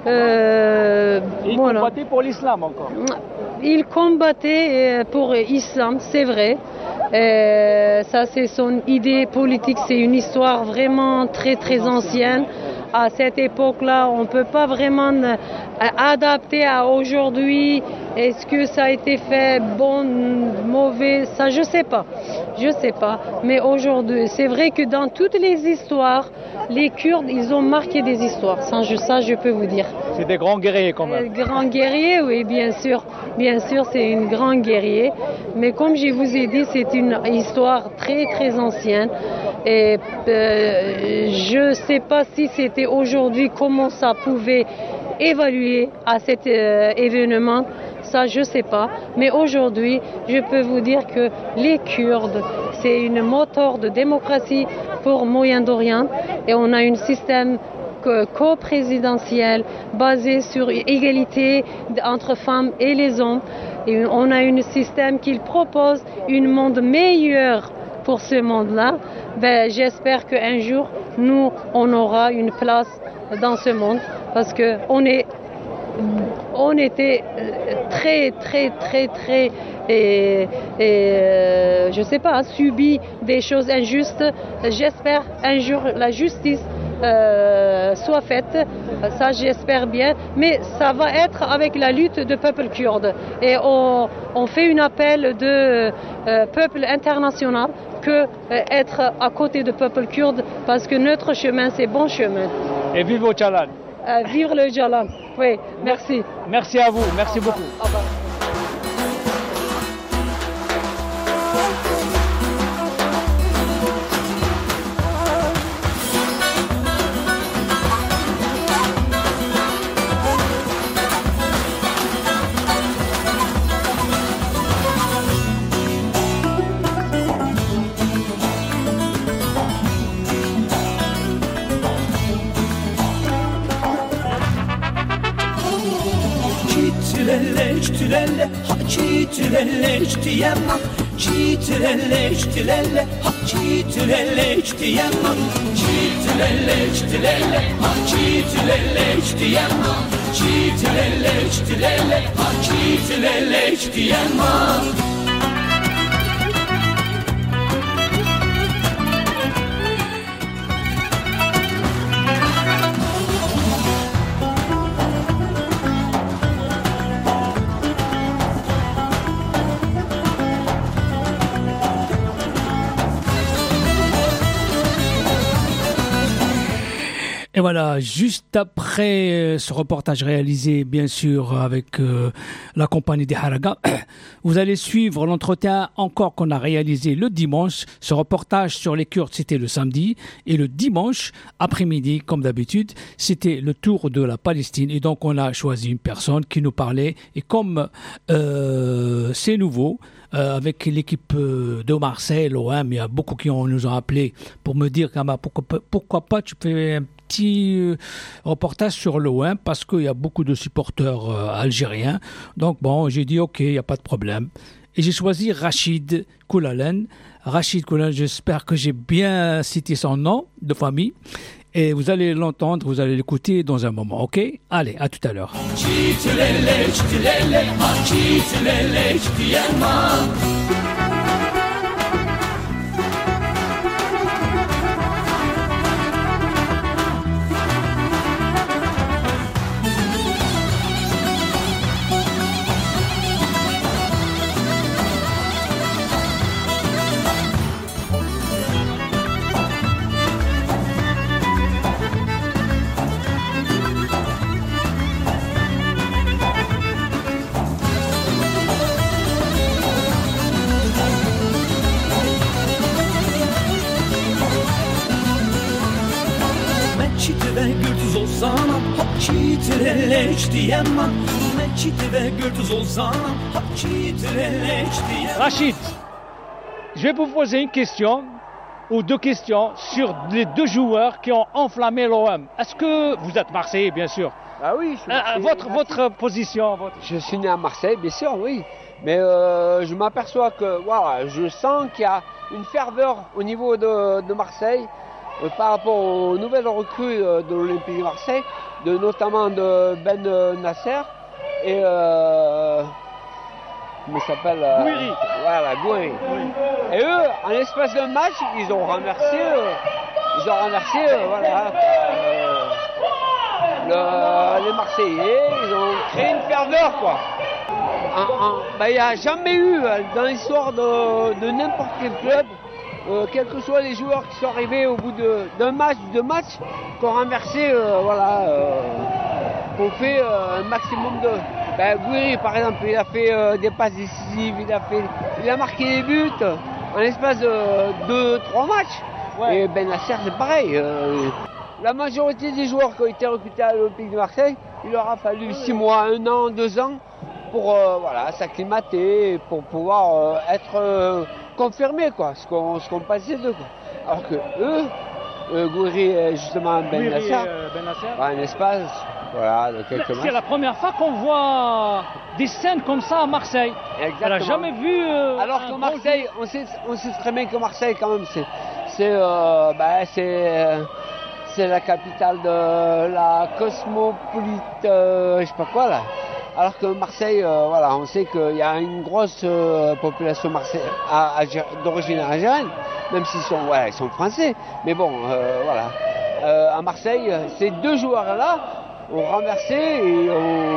Speaker 2: Il combattait pour l'islam encore.
Speaker 11: Il combattait pour l'islam, c'est vrai. Ça, c'est son idée politique. C'est une histoire vraiment très très ancienne. À cette époque-là, on ne peut pas vraiment adapter à aujourd'hui. Est-ce que ça a été fait bon, mauvais? Ça, je ne sais pas. Je ne sais pas. Mais aujourd'hui, c'est vrai que dans toutes les histoires, les Kurdes, ils ont marqué des histoires. Ça, je peux vous dire.
Speaker 2: C'est des grands guerriers quand même.
Speaker 11: Grands guerriers, oui, bien sûr. Bien sûr, c'est une grande guerrier. Mais comme je vous ai dit, c'est une histoire très, très ancienne. Et je ne sais pas si c'était aujourd'hui, comment ça pouvait évaluer à cet événement. Ça, je ne sais pas. Mais aujourd'hui, je peux vous dire que les Kurdes, c'est une moteur de démocratie pour Moyen-Orient. Et on a un système co-présidentiel basé sur égalité entre femmes et les hommes. Et on a un système qui propose un monde meilleur pour ce monde-là. J'espère qu'un jour, nous, on aura une place dans ce monde parce qu'on était très, très, très, très, je sais pas, subi des choses injustes. J'espère un jour la justice soit faite, ça j'espère bien, mais ça va être avec la lutte du peuple kurde. Et on fait un appel de peuple international que être à côté du peuple kurde parce que notre chemin c'est bon chemin.
Speaker 2: Et vive Öcalan.
Speaker 11: Vivre le Jalam. Oui, merci.
Speaker 2: Merci à vous, merci beaucoup.
Speaker 11: Au revoir.
Speaker 12: Çitilelle, ha çitilelle, çitiyemem. Çitilelle, çitilelle, ha çitilelle, çitiyemem. Çitilelle, çitilelle, ha çitilelle, çitiyemem. Çitilelle, çitilelle, ha çitilelle, çitiyemem.
Speaker 2: Et voilà, juste après ce reportage réalisé, bien sûr, avec la compagnie des Haraga, vous allez suivre l'entretien encore qu'on a réalisé le dimanche. Ce reportage sur les Kurdes, c'était le samedi. Et le dimanche, après-midi, comme d'habitude, c'était le tour de la Palestine. Et donc, on a choisi une personne qui nous parlait. Et comme c'est nouveau, avec l'équipe de Marseille, l'OM, il y a beaucoup qui nous ont appelé pour me dire, pourquoi pas tu fais un petit reportage sur l'OM, parce qu'il y a beaucoup de supporters algériens. Donc bon, j'ai dit ok, il n'y a pas de problème. Et j'ai choisi Rachid Koulalen. Rachid Koulalen, j'espère que j'ai bien cité son nom de famille. Et vous allez l'entendre, vous allez l'écouter dans un moment, ok? Allez, à tout à l'heure. Rachid, je vais vous poser une question ou deux questions sur les deux joueurs qui ont enflammé l'OM. Est-ce que vous êtes Marseillais, bien sûr?
Speaker 13: Ah oui, je suis Marseillais.
Speaker 2: Votre position
Speaker 13: Je suis né à Marseille, bien sûr, oui. Mais je m'aperçois que, voilà, je sens qu'il y a une ferveur au niveau de Marseille par rapport aux nouvelles recrues de l'Olympique de Marseille, notamment de Ben Nasser et comment il s'appelle
Speaker 2: Gouiri.
Speaker 13: Voilà, Gouiri. Oui. Et eux, en l'espace d'un match, ils ont renversé voilà, les Marseillais, ils ont créé une ferveur, quoi. Il n'y a jamais eu dans l'histoire de n'importe quel club, quels que soient les joueurs qui sont arrivés au bout d'un match, deux matchs, qui ont renversé, qu'on fait un maximum de... Gouiri, par exemple, il a fait des passes décisives, il a marqué des buts en l'espace de 2-3 matchs. Ouais. Et Ben Nasser, c'est pareil. La majorité des joueurs qui ont été recrutés à l'Olympique de Marseille, il leur a fallu 6 mois, 1 an, 2 ans pour s'acclimater, pour pouvoir être confirmés, quoi, ce qu'on pensait d'eux, quoi. Alors que eux, Gouiri et justement Ben Nasser, un espace de quelques matchs.
Speaker 2: C'est la première fois qu'on voit des scènes comme ça à Marseille.
Speaker 13: Exactement.
Speaker 2: On n'a jamais vu.
Speaker 13: Alors que Marseille, on sait très bien que Marseille, quand même, c'est la capitale de la cosmopolite, je sais pas quoi là. Alors que Marseille, on sait qu'il y a une grosse population d'origine algérienne, même s'ils sont français. Mais bon, à Marseille, ces deux joueurs-là ont renversé et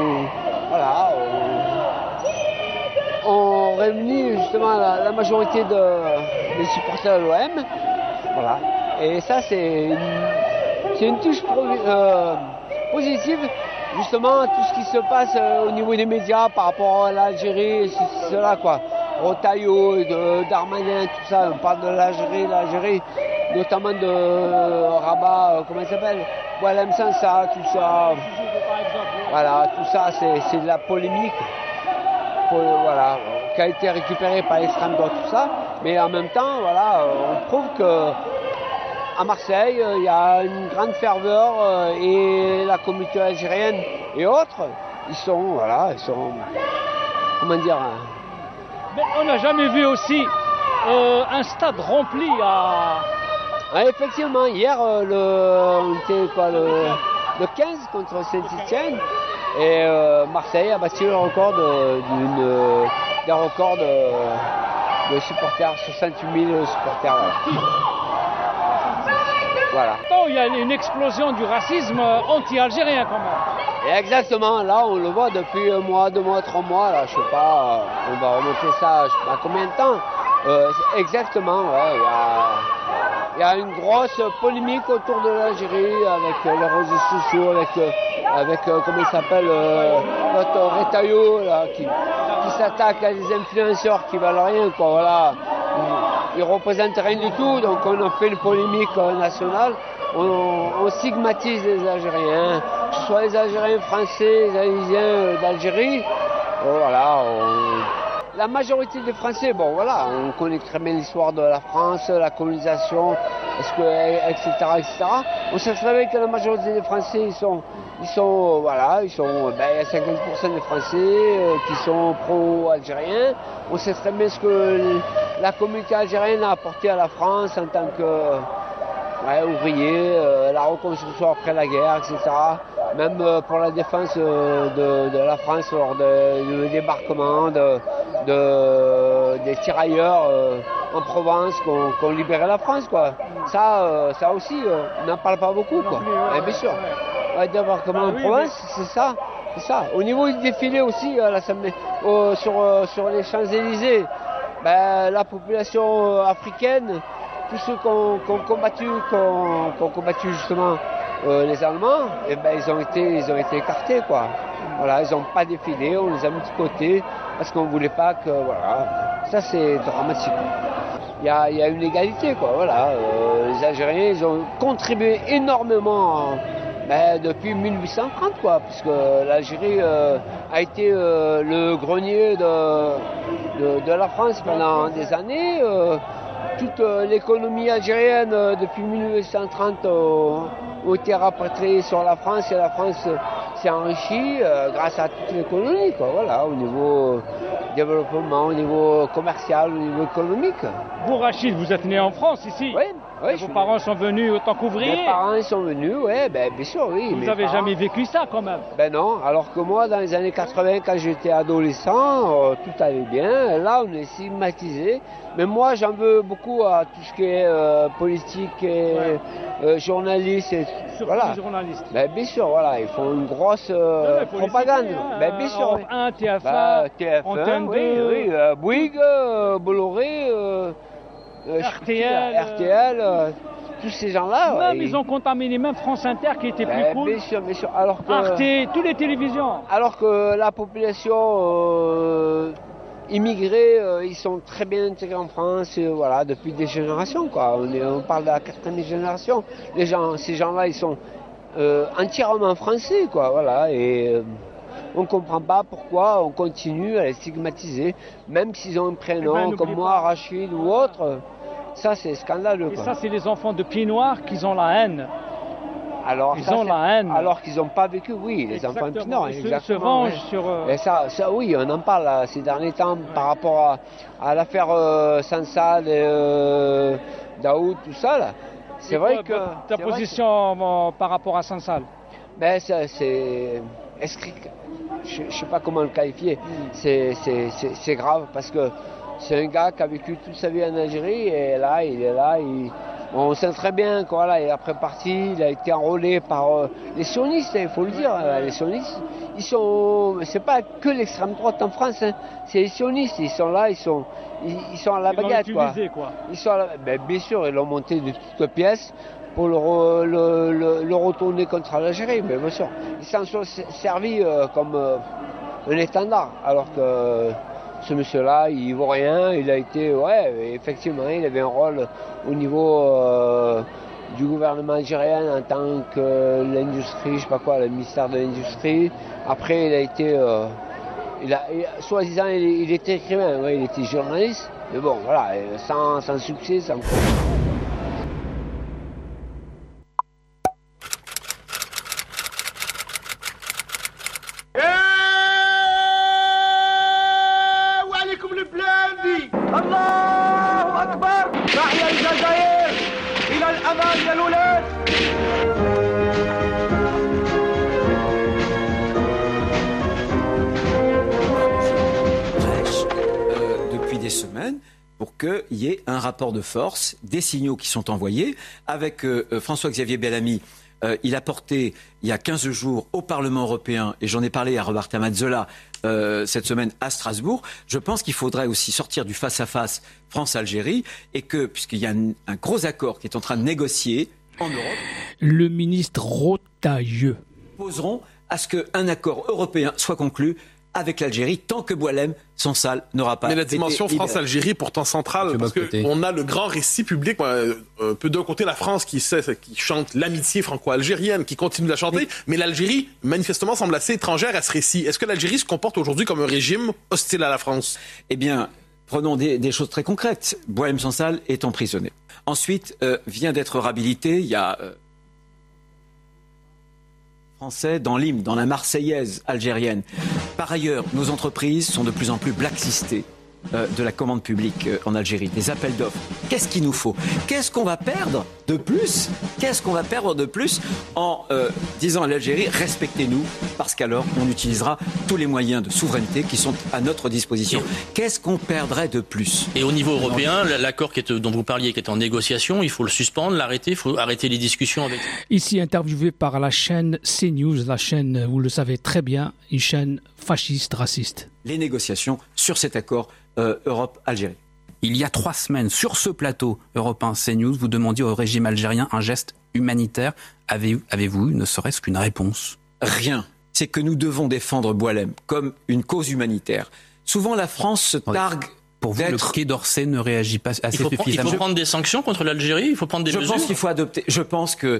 Speaker 13: ont réuni justement la majorité des supporters de l'OM. Voilà. Et ça, c'est une touche positive. Justement, tout ce qui se passe au niveau des médias par rapport à l'Algérie, cela quoi. Rotaillot, Darmanin, tout ça, on parle de l'Algérie, notamment de Rabat, comment il s'appelle, Boualem Sansa, tout ça. Voilà, tout ça, c'est de la polémique, voilà, qui a été récupérée par l'extrême droite, tout ça. Mais en même temps, voilà, on prouve que à Marseille, il y a une grande ferveur et la communauté algérienne et autres, ils sont, comment dire.
Speaker 2: Mais on n'a jamais vu aussi un stade rempli à...
Speaker 13: Ah, effectivement, hier, on était quoi, le 15 contre Saint-Etienne et Marseille a battu le record des records de supporters, 68 000 supporters. Voilà.
Speaker 2: Il y a une explosion du racisme anti-algérien quand même.
Speaker 13: Et exactement, là on le voit depuis un mois, 2 mois, 3 mois, là, je sais pas, on va remonter ça, je sais pas combien de temps. Exactement, ouais, il y a une grosse polémique autour de l'Algérie avec les réseaux sociaux, avec comment il s'appelle, notre Retailleau là, qui s'attaque à des influenceurs qui valent rien, quoi, voilà. Ils représentent rien du tout, donc on a fait une polémique nationale, on stigmatise les Algériens, que ce soit les Algériens français, les Algériens d'Algérie, voilà. La majorité des Français, bon voilà, on connaît très bien l'histoire de la France, la colonisation, etc., etc. On sait très bien que la majorité des Français, il y a 50% des Français qui sont pro-algériens. On sait très bien ce que la communauté algérienne a apporté à la France en tant que ouvrier, la reconstruction après la guerre, etc. Même pour la défense de la France lors du débarquement des tirailleurs en Provence qui ont libéré la France, quoi. Ça aussi, on n'en parle pas beaucoup, quoi. Bien sûr. Le débarquement en Provence, c'est ça. Au niveau du défilé aussi, sur les Champs-Élysées, la population africaine, tous ceux qui ont combattu justement les Allemands, ils ont été écartés, quoi. Voilà, ils n'ont pas défilé, on les a mis de côté parce qu'on ne voulait pas que, voilà. Ça c'est dramatique. Il y a une égalité, quoi. Voilà, les Algériens, ils ont contribué énormément depuis 1830, quoi, puisque l'Algérie a été le grenier de la France pendant des années. Toute l'économie algérienne depuis 1930 a été rapatriée sur la France et la France s'est enrichie grâce à toute l'économie, quoi, voilà, au niveau développement, au niveau commercial, au niveau économique.
Speaker 2: Vous, Rachid, vous êtes né en France ici?
Speaker 13: Oui.
Speaker 2: Vos parents sont venus en tant qu'ouvriers?
Speaker 13: Mes parents sont venus, oui, bien sûr, oui.
Speaker 2: Vous n'avez jamais vécu ça quand même?
Speaker 13: Non, alors que moi, dans les années 80, quand j'étais adolescent, tout allait bien. Là, on est stigmatisé. Mais moi, j'en veux beaucoup à tout ce qui est politique et journaliste.
Speaker 2: Voilà. Les journalistes.
Speaker 13: Bien sûr, voilà, ils font une grosse propagande. Bien sûr.
Speaker 2: TF1, TF1,
Speaker 13: TF1,
Speaker 2: Antenne 2,
Speaker 13: oui, Bouygues, Bolloré, RTL, tous ces gens-là.
Speaker 2: Même ils ont contaminé même France Inter qui était plus cool.
Speaker 13: Bien sûr. Alors que,
Speaker 2: Arte, toutes les télévisions.
Speaker 13: Alors que la population immigrés, ils sont très bien intégrés en France, voilà, depuis des générations, quoi. On parle de la 4e génération. Ces gens-là, ils sont entièrement français, quoi, voilà. Et on ne comprend pas pourquoi on continue à les stigmatiser, même s'ils ont un prénom comme moi, Rachid ou autre. Ça, c'est scandaleux.
Speaker 2: Et ça, c'est les enfants de pieds noirs qui ont la haine.
Speaker 13: Alors,
Speaker 2: ils ont la haine.
Speaker 13: Alors qu'ils n'ont pas vécu, oui, les enfants de pieds noirs.
Speaker 2: Ils se vengent sur...
Speaker 13: Et ça, oui, on en parle là, ces derniers temps par rapport à l'affaire Sansal et Daoud, tout ça, là. C'est vrai que...
Speaker 2: Ta position par rapport à Sansal?
Speaker 13: C'est... Je ne sais pas comment le qualifier. C'est grave parce que c'est un gars qui a vécu toute sa vie en Algérie et là, il est là, on sait très bien qu'il est parti, il a été enrôlé par les sionistes, il faut le dire. Les sionistes, c'est pas que l'extrême droite en France, hein, c'est les sionistes, ils sont là, ils sont à la baguette, quoi. Ils sont là, bien sûr, ils l'ont monté de toutes pièces pour le retourner contre l'Algérie, mais bien sûr. Ils s'en sont servis comme un étendard, alors que ce monsieur-là, il vaut rien, il a été, effectivement, il avait un rôle au niveau du gouvernement algérien en tant que l'industrie, je sais pas quoi, le ministère de l'Industrie. Après, il a été, soi-disant, il était écrivain, il était journaliste, mais bon, voilà, sans succès, sans...
Speaker 6: الله أكبر تحيا الجزائر إلى الأمام يا الولاد.
Speaker 14: Depuis des semaines pour qu'il y ait un rapport de force, des signaux qui sont envoyés. Avec François-Xavier Bellamy, il a porté il y a 15 jours au Parlement européen, et j'en ai parlé à Roberta Mazzola cette semaine à Strasbourg. Je pense qu'il faudrait aussi sortir du face-à-face France-Algérie, et que, puisqu'il y a un gros accord qui est en train de négocier en Europe,
Speaker 2: le ministre Rotailleux
Speaker 14: poseront à ce qu'un accord européen soit conclu avec l'Algérie, tant que Boualem, son sale, n'aura pas...
Speaker 15: Mais la dimension France-Algérie est pourtant centrale, parce qu'on a le grand récit public, peu d'un côté la France qui chante l'amitié franco-algérienne, qui continue de la chanter, mais l'Algérie, manifestement, semble assez étrangère à ce récit. Est-ce que l'Algérie se comporte aujourd'hui comme un régime hostile à la France?
Speaker 14: Eh bien, prenons des choses très concrètes. Boualem Sansal est emprisonné. Ensuite, vient d'être réhabilité, il y a... français dans l'hymne, dans la Marseillaise algérienne. Par ailleurs, nos entreprises sont de plus en plus blacklistés de la commande publique en Algérie, des appels d'offres. Qu'est-ce qu'il nous faut? Qu'est-ce qu'on va perdre de plus? Qu'est-ce qu'on va perdre de plus en disant à l'Algérie, respectez-nous, parce qu'alors on utilisera tous les moyens de souveraineté qui sont à notre disposition. Qu'est-ce qu'on perdrait de plus?
Speaker 16: Et au niveau européen, l'accord dont vous parliez, qui est en négociation, il faut le suspendre, l'arrêter, il faut arrêter les discussions avec...
Speaker 2: Ici interviewé par la chaîne CNews, la chaîne, vous le savez très bien, une chaîne fasciste, raciste.
Speaker 14: Les négociations sur cet accord Europe-Algérie.
Speaker 17: Il y a 3 semaines, sur ce plateau européen CNews, vous demandiez au régime algérien un geste humanitaire. Avez-vous ne serait-ce qu'une réponse?
Speaker 14: Rien. C'est que nous devons défendre Boualem comme une cause humanitaire. Souvent, la France se targue...
Speaker 17: Pour vous, le Quai d'Orsay ne réagit pas assez suffisamment.
Speaker 16: Il faut prendre des sanctions contre l'Algérie. Il faut prendre des mesures.
Speaker 14: Je pense qu'il faut adopter. Je pense que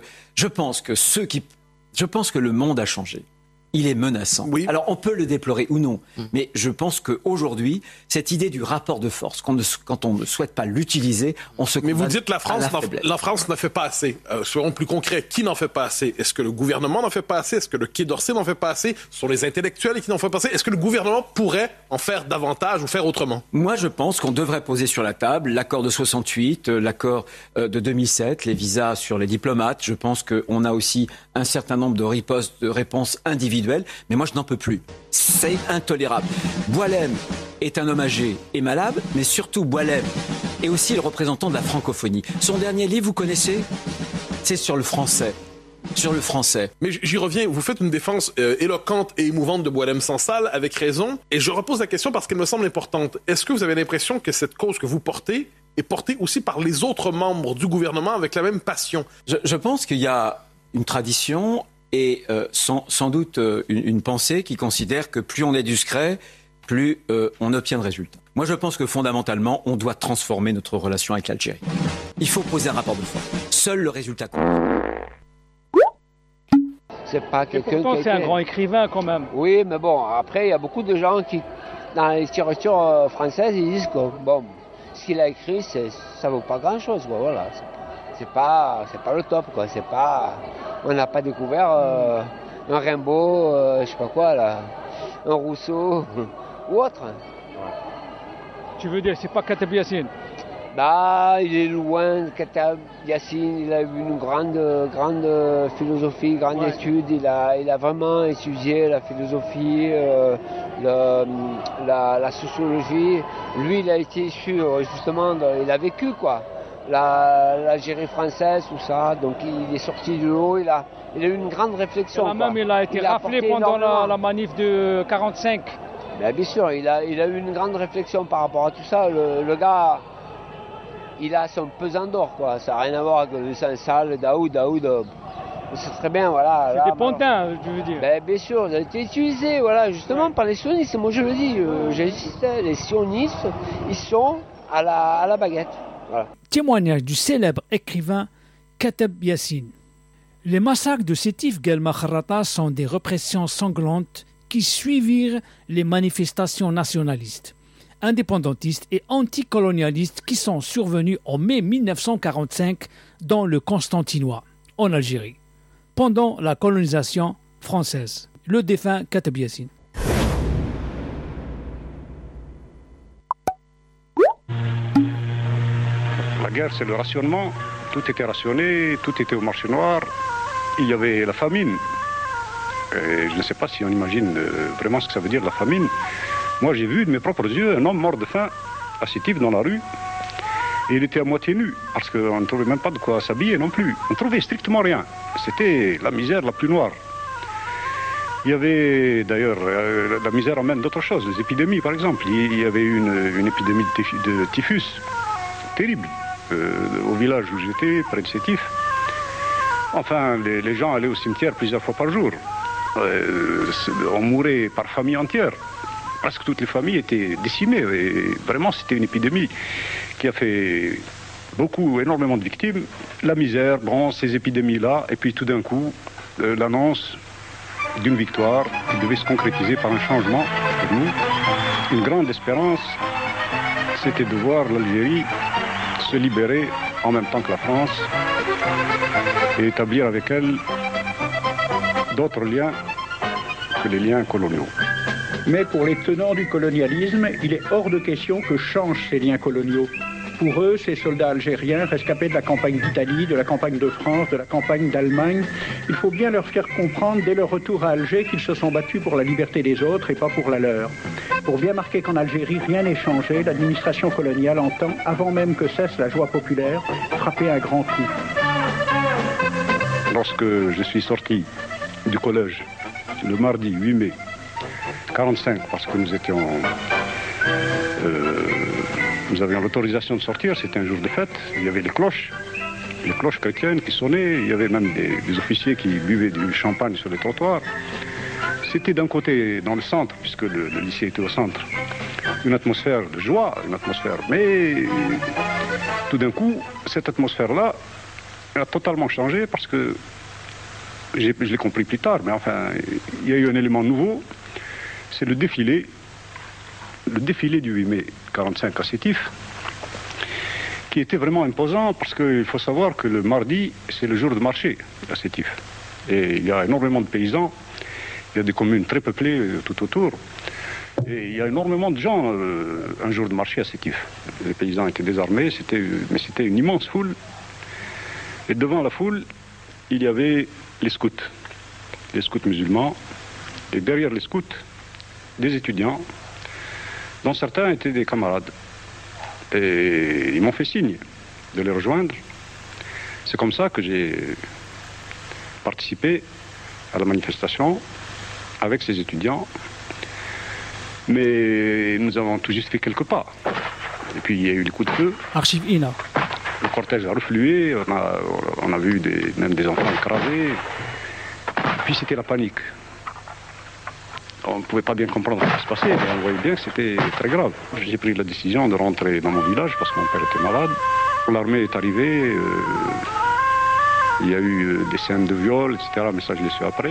Speaker 14: le monde a changé. Il est menaçant. Oui. Alors on peut le déplorer ou non, mais je pense qu'aujourd'hui, cette idée du rapport de force, quand on ne souhaite pas l'utiliser, on se...
Speaker 15: Mais vous dites la France n'en fait pas assez. Soyons plus concrets. Qui n'en fait pas assez? Est-ce que le gouvernement n'en fait pas assez? Est-ce que le Quai d'Orsay n'en fait pas assez? Ce sont les intellectuels qui n'en font pas assez? Est-ce que le gouvernement pourrait en faire davantage ou faire autrement?
Speaker 14: Moi, je pense qu'on devrait poser sur la table l'accord de 68, l'accord de 2007, les visas sur les diplomates. Je pense qu'on a aussi un certain nombre de ripostes, de réponses individuelles. Mais moi, je n'en peux plus. C'est intolérable. Boualem est un homme âgé et malade, mais surtout Boualem est aussi le représentant de la francophonie. Son dernier livre, vous connaissez? C'est sur le français. Sur le français.
Speaker 15: Mais j'y reviens, vous faites une défense éloquente et émouvante de Boualem Sansal, avec raison, et je repose la question parce qu'elle me semble importante. Est-ce que vous avez l'impression que cette cause que vous portez est portée aussi par les autres membres du gouvernement avec la même passion?
Speaker 14: Je pense qu'il y a une tradition... et sans doute une pensée qui considère que plus on est discret, plus on obtient de résultats. Moi, je pense que fondamentalement, on doit transformer notre relation avec l'Algérie. Il faut poser un rapport de force. Seul le résultat compte.
Speaker 13: C'est pas quelqu'un
Speaker 2: pourtant, c'est un grand écrivain quand même.
Speaker 13: Oui, mais bon, après, il y a beaucoup de gens qui, dans les littératures françaises, ils disent que bon, ce qu'il a écrit, ça vaut pas grand-chose, quoi, voilà. C'est pas le top, quoi. C'est pas, on n'a pas découvert un Rimbaud, je sais pas quoi là, un Rousseau ou autre.
Speaker 2: Tu veux dire, c'est pas Kateb Yassine?
Speaker 13: Bah, il est loin de Kateb Yassine. Il a eu une grande philosophie, grande étude. Il a vraiment étudié la philosophie, la sociologie. Lui, il a été issu justement, il a vécu quoi. L'Algérie française, tout ça, donc il est sorti de l'eau, il a eu une grande réflexion.
Speaker 2: Même il a été raflé pendant la manif de 45.
Speaker 13: Bien sûr, il a eu une grande réflexion par rapport à tout ça. Le gars, il a son pesant d'or, quoi. Ça n'a rien à voir avec le sang sale, Daoud. C'est très bien, voilà.
Speaker 2: C'est des pontins, tu veux dire.
Speaker 13: Ben, bien sûr, ça a été utilisé, voilà, justement par les sionistes. Moi je le dis, j'insiste, les sionistes, ils sont à la baguette. Voilà.
Speaker 2: Témoignage du célèbre écrivain Kateb Yassine. Les massacres de Sétif Guelma Kharrata sont des répressions sanglantes qui suivirent les manifestations nationalistes, indépendantistes et anticolonialistes qui sont survenues en mai 1945 dans le Constantinois, en Algérie, pendant la colonisation française. Le défunt Kateb Yassine.
Speaker 18: La guerre, c'est le rationnement. Tout était rationné, tout était au marché noir. Il y avait la famine. Et je ne sais pas si on imagine vraiment ce que ça veut dire la famine. Moi, j'ai vu de mes propres yeux un homme mort de faim à Sétif dans la rue. Et il était à moitié nu, parce qu'on ne trouvait même pas de quoi s'habiller non plus. On ne trouvait strictement rien. C'était la misère la plus noire. Il y avait d'ailleurs, la misère amène d'autres choses, les épidémies par exemple. Il y avait une épidémie de typhus terrible au village où j'étais, près de Sétif. Enfin, les gens allaient au cimetière plusieurs fois par jour. On mourait par famille entière. Presque toutes les familles étaient décimées. Et vraiment, c'était une épidémie qui a fait énormément de victimes. La misère, bon, ces épidémies-là, et puis tout d'un coup, l'annonce d'une victoire qui devait se concrétiser par un changement pour nous. Une grande espérance, c'était de voir l'Algérie se libérer en même temps que la France et établir avec elle d'autres liens que les liens coloniaux.
Speaker 19: Mais pour les tenants du colonialisme, il est hors de question que changent ces liens coloniaux. Pour eux, ces soldats algériens, rescapés de la campagne d'Italie, de la campagne de France, de la campagne d'Allemagne, il faut bien leur faire comprendre dès leur retour à Alger qu'ils se sont battus pour la liberté des autres et pas pour la leur. Pour bien marquer qu'en Algérie, rien n'est changé, l'administration coloniale entend, avant même que cesse la joie populaire, frapper un grand coup.
Speaker 18: Lorsque je suis sorti du collège, le mardi 8 mai 1945, parce que nous avions l'autorisation de sortir, c'était un jour de fête, il y avait les cloches chrétiennes qui sonnaient, il y avait même des officiers qui buvaient du champagne sur les trottoirs. C'était d'un côté, dans le centre, puisque le lycée était au centre, une atmosphère de joie, mais tout d'un coup, cette atmosphère-là a totalement changé parce que, je l'ai compris plus tard, mais enfin, il y a eu un élément nouveau, c'est le défilé du 8 mai 1945 à Sétif, qui était vraiment imposant parce qu'il faut savoir que le mardi, c'est le jour de marché à Sétif. Et il y a énormément de paysans, il y a des communes très peuplées tout autour. Et il y a énormément de gens un jour de marché à Sétif. Les paysans étaient désarmés, mais c'était une immense foule. Et devant la foule, il y avait les scouts musulmans. Et derrière les scouts, des étudiants, dont certains étaient des camarades. Et ils m'ont fait signe de les rejoindre. C'est comme ça que j'ai participé à la manifestation avec ces étudiants. Mais nous avons tout juste fait quelques pas. Et puis il y a eu les coups de feu.
Speaker 2: Archive INA.
Speaker 18: Le cortège a reflué, on a vu même des enfants écrasés. Puis c'était la panique. On ne pouvait pas bien comprendre ce qui se passait, mais on voyait bien que c'était très grave. J'ai pris la décision de rentrer dans mon village parce que mon père était malade. L'armée est arrivée, il y a eu des scènes de viol, etc., mais ça je l'ai su après.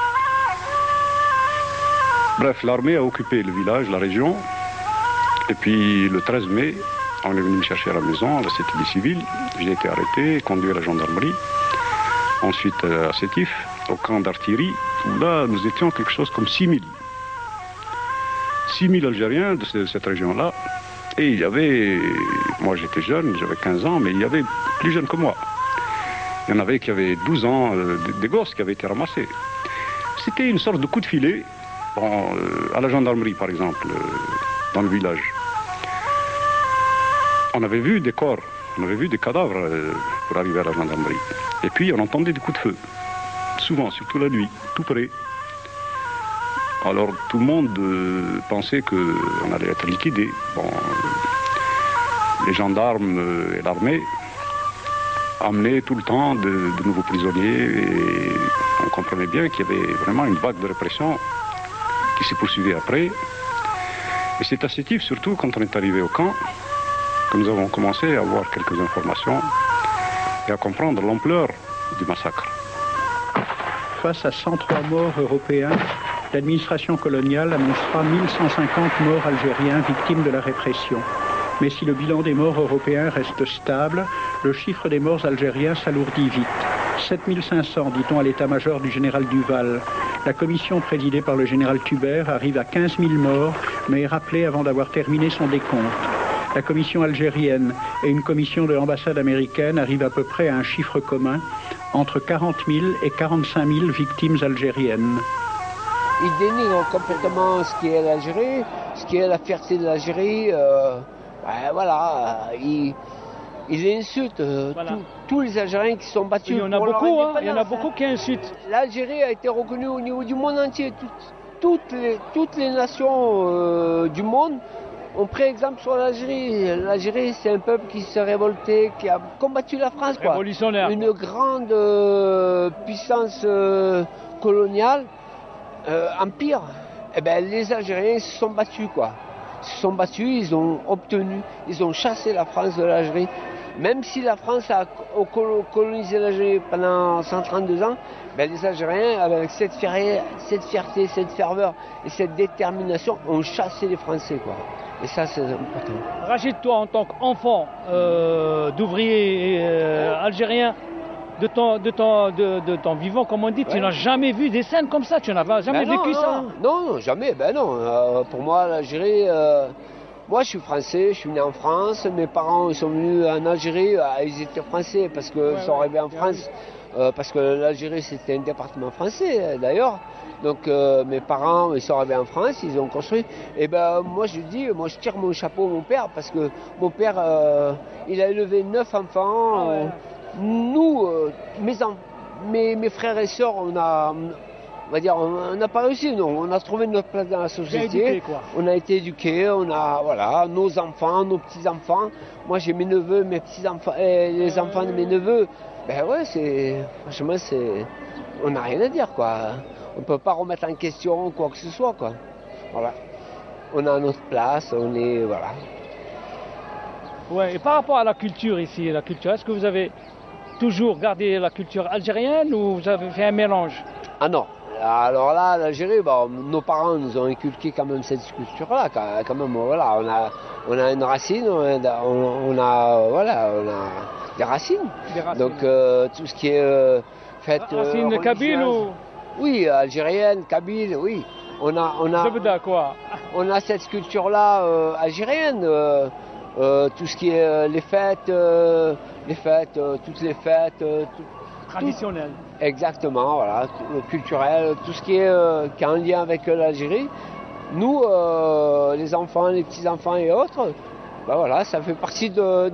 Speaker 18: Bref, l'armée a occupé le village, la région, et puis le 13 mai, on est venu me chercher à la maison, là c'était des civils, j'ai été arrêté, conduit à la gendarmerie, ensuite à Sétif, au camp d'artillerie, où là nous étions quelque chose comme 6 000 Algériens de cette région-là, et il y avait, moi j'étais jeune, j'avais 15 ans, mais il y avait plus jeunes que moi. Il y en avait qui avaient 12 ans, des gosses qui avaient été ramassés. C'était une sorte de coup de filet, à la gendarmerie par exemple, dans le village. On avait vu des corps, on avait vu des cadavres pour arriver à la gendarmerie. Et puis on entendait des coups de feu, souvent, surtout la nuit, tout près. Alors tout le monde pensait qu'on allait être liquidé. Bon, les gendarmes et l'armée amenaient tout le temps de nouveaux prisonniers et on comprenait bien qu'il y avait vraiment une vague de répression qui s'est poursuivie après. Et c'est à ce titre, surtout quand on est arrivé au camp, que nous avons commencé à avoir quelques informations et à comprendre l'ampleur du massacre.
Speaker 19: Face à 103 morts européens, l'administration coloniale annoncera 1150 morts algériens victimes de la répression. Mais si le bilan des morts européens reste stable, le chiffre des morts algériens s'alourdit vite. 7500, dit-on à l'état-major du général Duval. La commission présidée par le général Tubert arrive à 15 000 morts, mais est rappelée avant d'avoir terminé son décompte. La commission algérienne et une commission de l'ambassade américaine arrivent à peu près à un chiffre commun, entre 40 000 et 45 000 victimes algériennes.
Speaker 13: Ils dénigrent complètement ce qui est l'Algérie, ce qui est la fierté de l'Algérie. Ils insultent tous les Algériens qui sont battus.
Speaker 2: Il y en a beaucoup, il y en a beaucoup qui insultent.
Speaker 13: L'Algérie a été reconnue au niveau du monde entier. Toutes les nations du monde ont pris exemple sur l'Algérie. L'Algérie, c'est un peuple qui s'est révolté, qui a combattu la France.
Speaker 2: Révolutionnaire.
Speaker 13: Une grande puissance coloniale, empire. Eh ben, les Algériens se sont battus, Ils se sont battus, ils ont obtenu, ils ont chassé la France de l'Algérie. Même si la France a colonisé l'Algérie pendant 132 ans, ben les Algériens, avec cette fierté, cette ferveur et cette détermination, ont chassé les Français, Et ça, c'est important.
Speaker 2: Rachid, toi, en tant qu'enfant d'ouvrier algérien, de ton vivant, comme on dit, tu n'as jamais vu des scènes comme ça, tu n'as jamais vécu ça.
Speaker 13: Non, jamais, pour moi, l'Algérie, moi je suis français, je suis né en France, mes parents ils sont venus en Algérie, ils étaient français parce qu'ils sont arrivés en France, parce que l'Algérie c'était un département français d'ailleurs. Donc mes parents ils sont arrivés en France, ils ont construit. Et moi je tire mon chapeau à mon père parce que mon père il a élevé 9 enfants. Nous, mes frères et sœurs, on n'a pas réussi, non. On a trouvé notre place dans la société. On a été éduqués, on a nos enfants, nos petits-enfants. Moi j'ai mes neveux, mes petits-enfants, les enfants de mes neveux. Franchement, on n'a rien à dire, On ne peut pas remettre en question quoi que ce soit, Voilà. On a notre place,
Speaker 2: Ouais, et par rapport à la culture ici, est-ce que vous avez toujours gardé la culture algérienne ou vous avez fait un mélange?
Speaker 13: Ah non. Alors là, l'Algérie, nos parents nous ont inculqué quand même cette culture-là. Quand même, on a une racine, on a des racines. Donc tout ce qui est fête.
Speaker 2: Racine kabyle ou?
Speaker 13: Oui, algérienne, kabyle, oui. On a cette culture-là algérienne. Tout ce qui est les fêtes, toutes les fêtes.
Speaker 2: Traditionnelles.
Speaker 13: Exactement, culturel, tout ce qui est en lien avec l'Algérie. Nous, les enfants, les petits-enfants et autres, ça fait partie de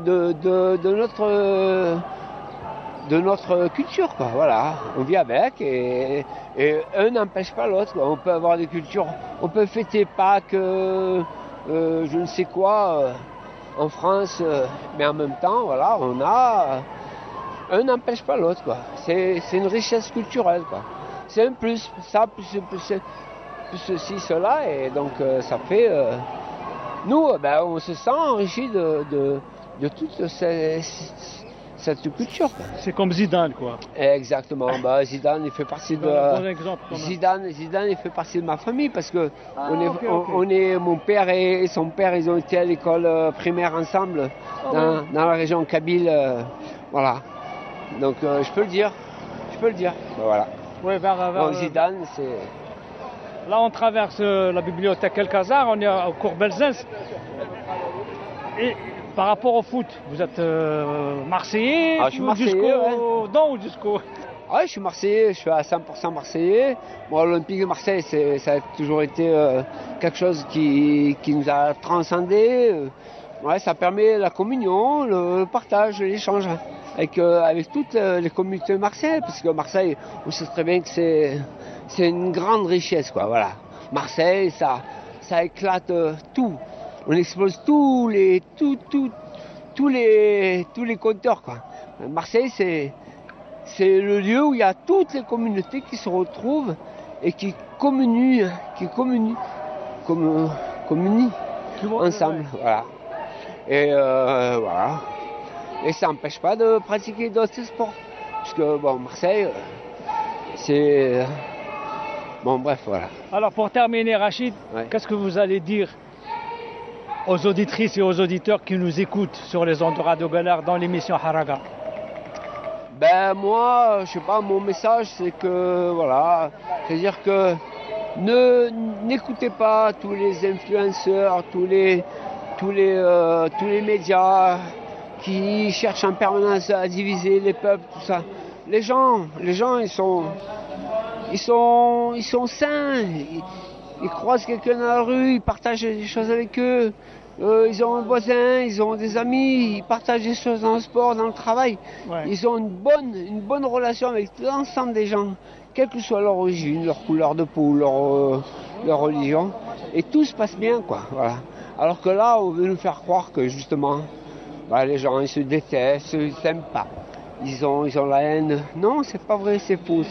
Speaker 13: notre culture, On vit avec et un n'empêche pas l'autre, On peut avoir des cultures, on peut fêter Pâques, je ne sais quoi, en France, mais en même temps, on a... Un n'empêche pas l'autre, C'est une richesse culturelle, C'est un plus, ça, plus ceci, cela, et donc ça fait... Nous, on se sent enrichi de toute cette culture,
Speaker 2: C'est comme Zidane,
Speaker 13: Exactement. Zidane, il fait partie de...
Speaker 2: Bon exemple,
Speaker 13: Zidane, il fait partie de ma famille, parce que mon père et son père, ils ont été à l'école primaire ensemble, dans la région kabyle, voilà. Donc je peux le dire. Voilà.
Speaker 2: Ouais,
Speaker 13: Zidane, c'est...
Speaker 2: Là, on traverse la bibliothèque El Khazar, on est au cours Belzins. Et par rapport au foot, vous êtes Marseillais?
Speaker 13: Je suis Marseillais,
Speaker 2: Non, ou jusqu'au...
Speaker 13: Je suis Marseillais, je suis à 100% Marseillais. Moi, l'Olympique de Marseille, ça a toujours été quelque chose qui nous a transcendé. Ça permet la communion, le partage, l'échange avec toutes les communautés marseillaises, parce que Marseille, on sait très bien que c'est une grande richesse, Marseille, ça éclate tout. On expose tous tous les compteurs, quoi. Marseille, c'est le lieu où il y a toutes les communautés qui se retrouvent et qui communient ensemble, voilà. Et voilà. Et ça n'empêche pas de pratiquer d'autres sports. Parce que, bon, Marseille, c'est... Bon, bref, voilà.
Speaker 2: Alors, pour terminer, Rachid, qu'est-ce que vous allez dire aux auditrices et aux auditeurs qui nous écoutent sur les ondes de Radio Galar dans l'émission Haraga?
Speaker 13: Ben, moi, je sais pas, mon message, c'est que, voilà, c'est-à-dire que n'écoutez pas tous les influenceurs, tous les médias qui cherchent en permanence à diviser les peuples, tout ça. Les gens, ils sont sains. Ils croisent quelqu'un dans la rue, ils partagent des choses avec eux. Ils ont un voisin, ils ont des amis, ils partagent des choses dans le sport, dans le travail. Ouais. Ils ont une bonne relation avec l'ensemble des gens, quelle que soit leur origine, leur couleur de peau, leur religion. Et tout se passe bien, quoi. Voilà. Alors que là, on veut nous faire croire que justement, les gens ils se détestent, ils s'aiment pas. Ils ont la haine. Non, c'est pas vrai, c'est faux.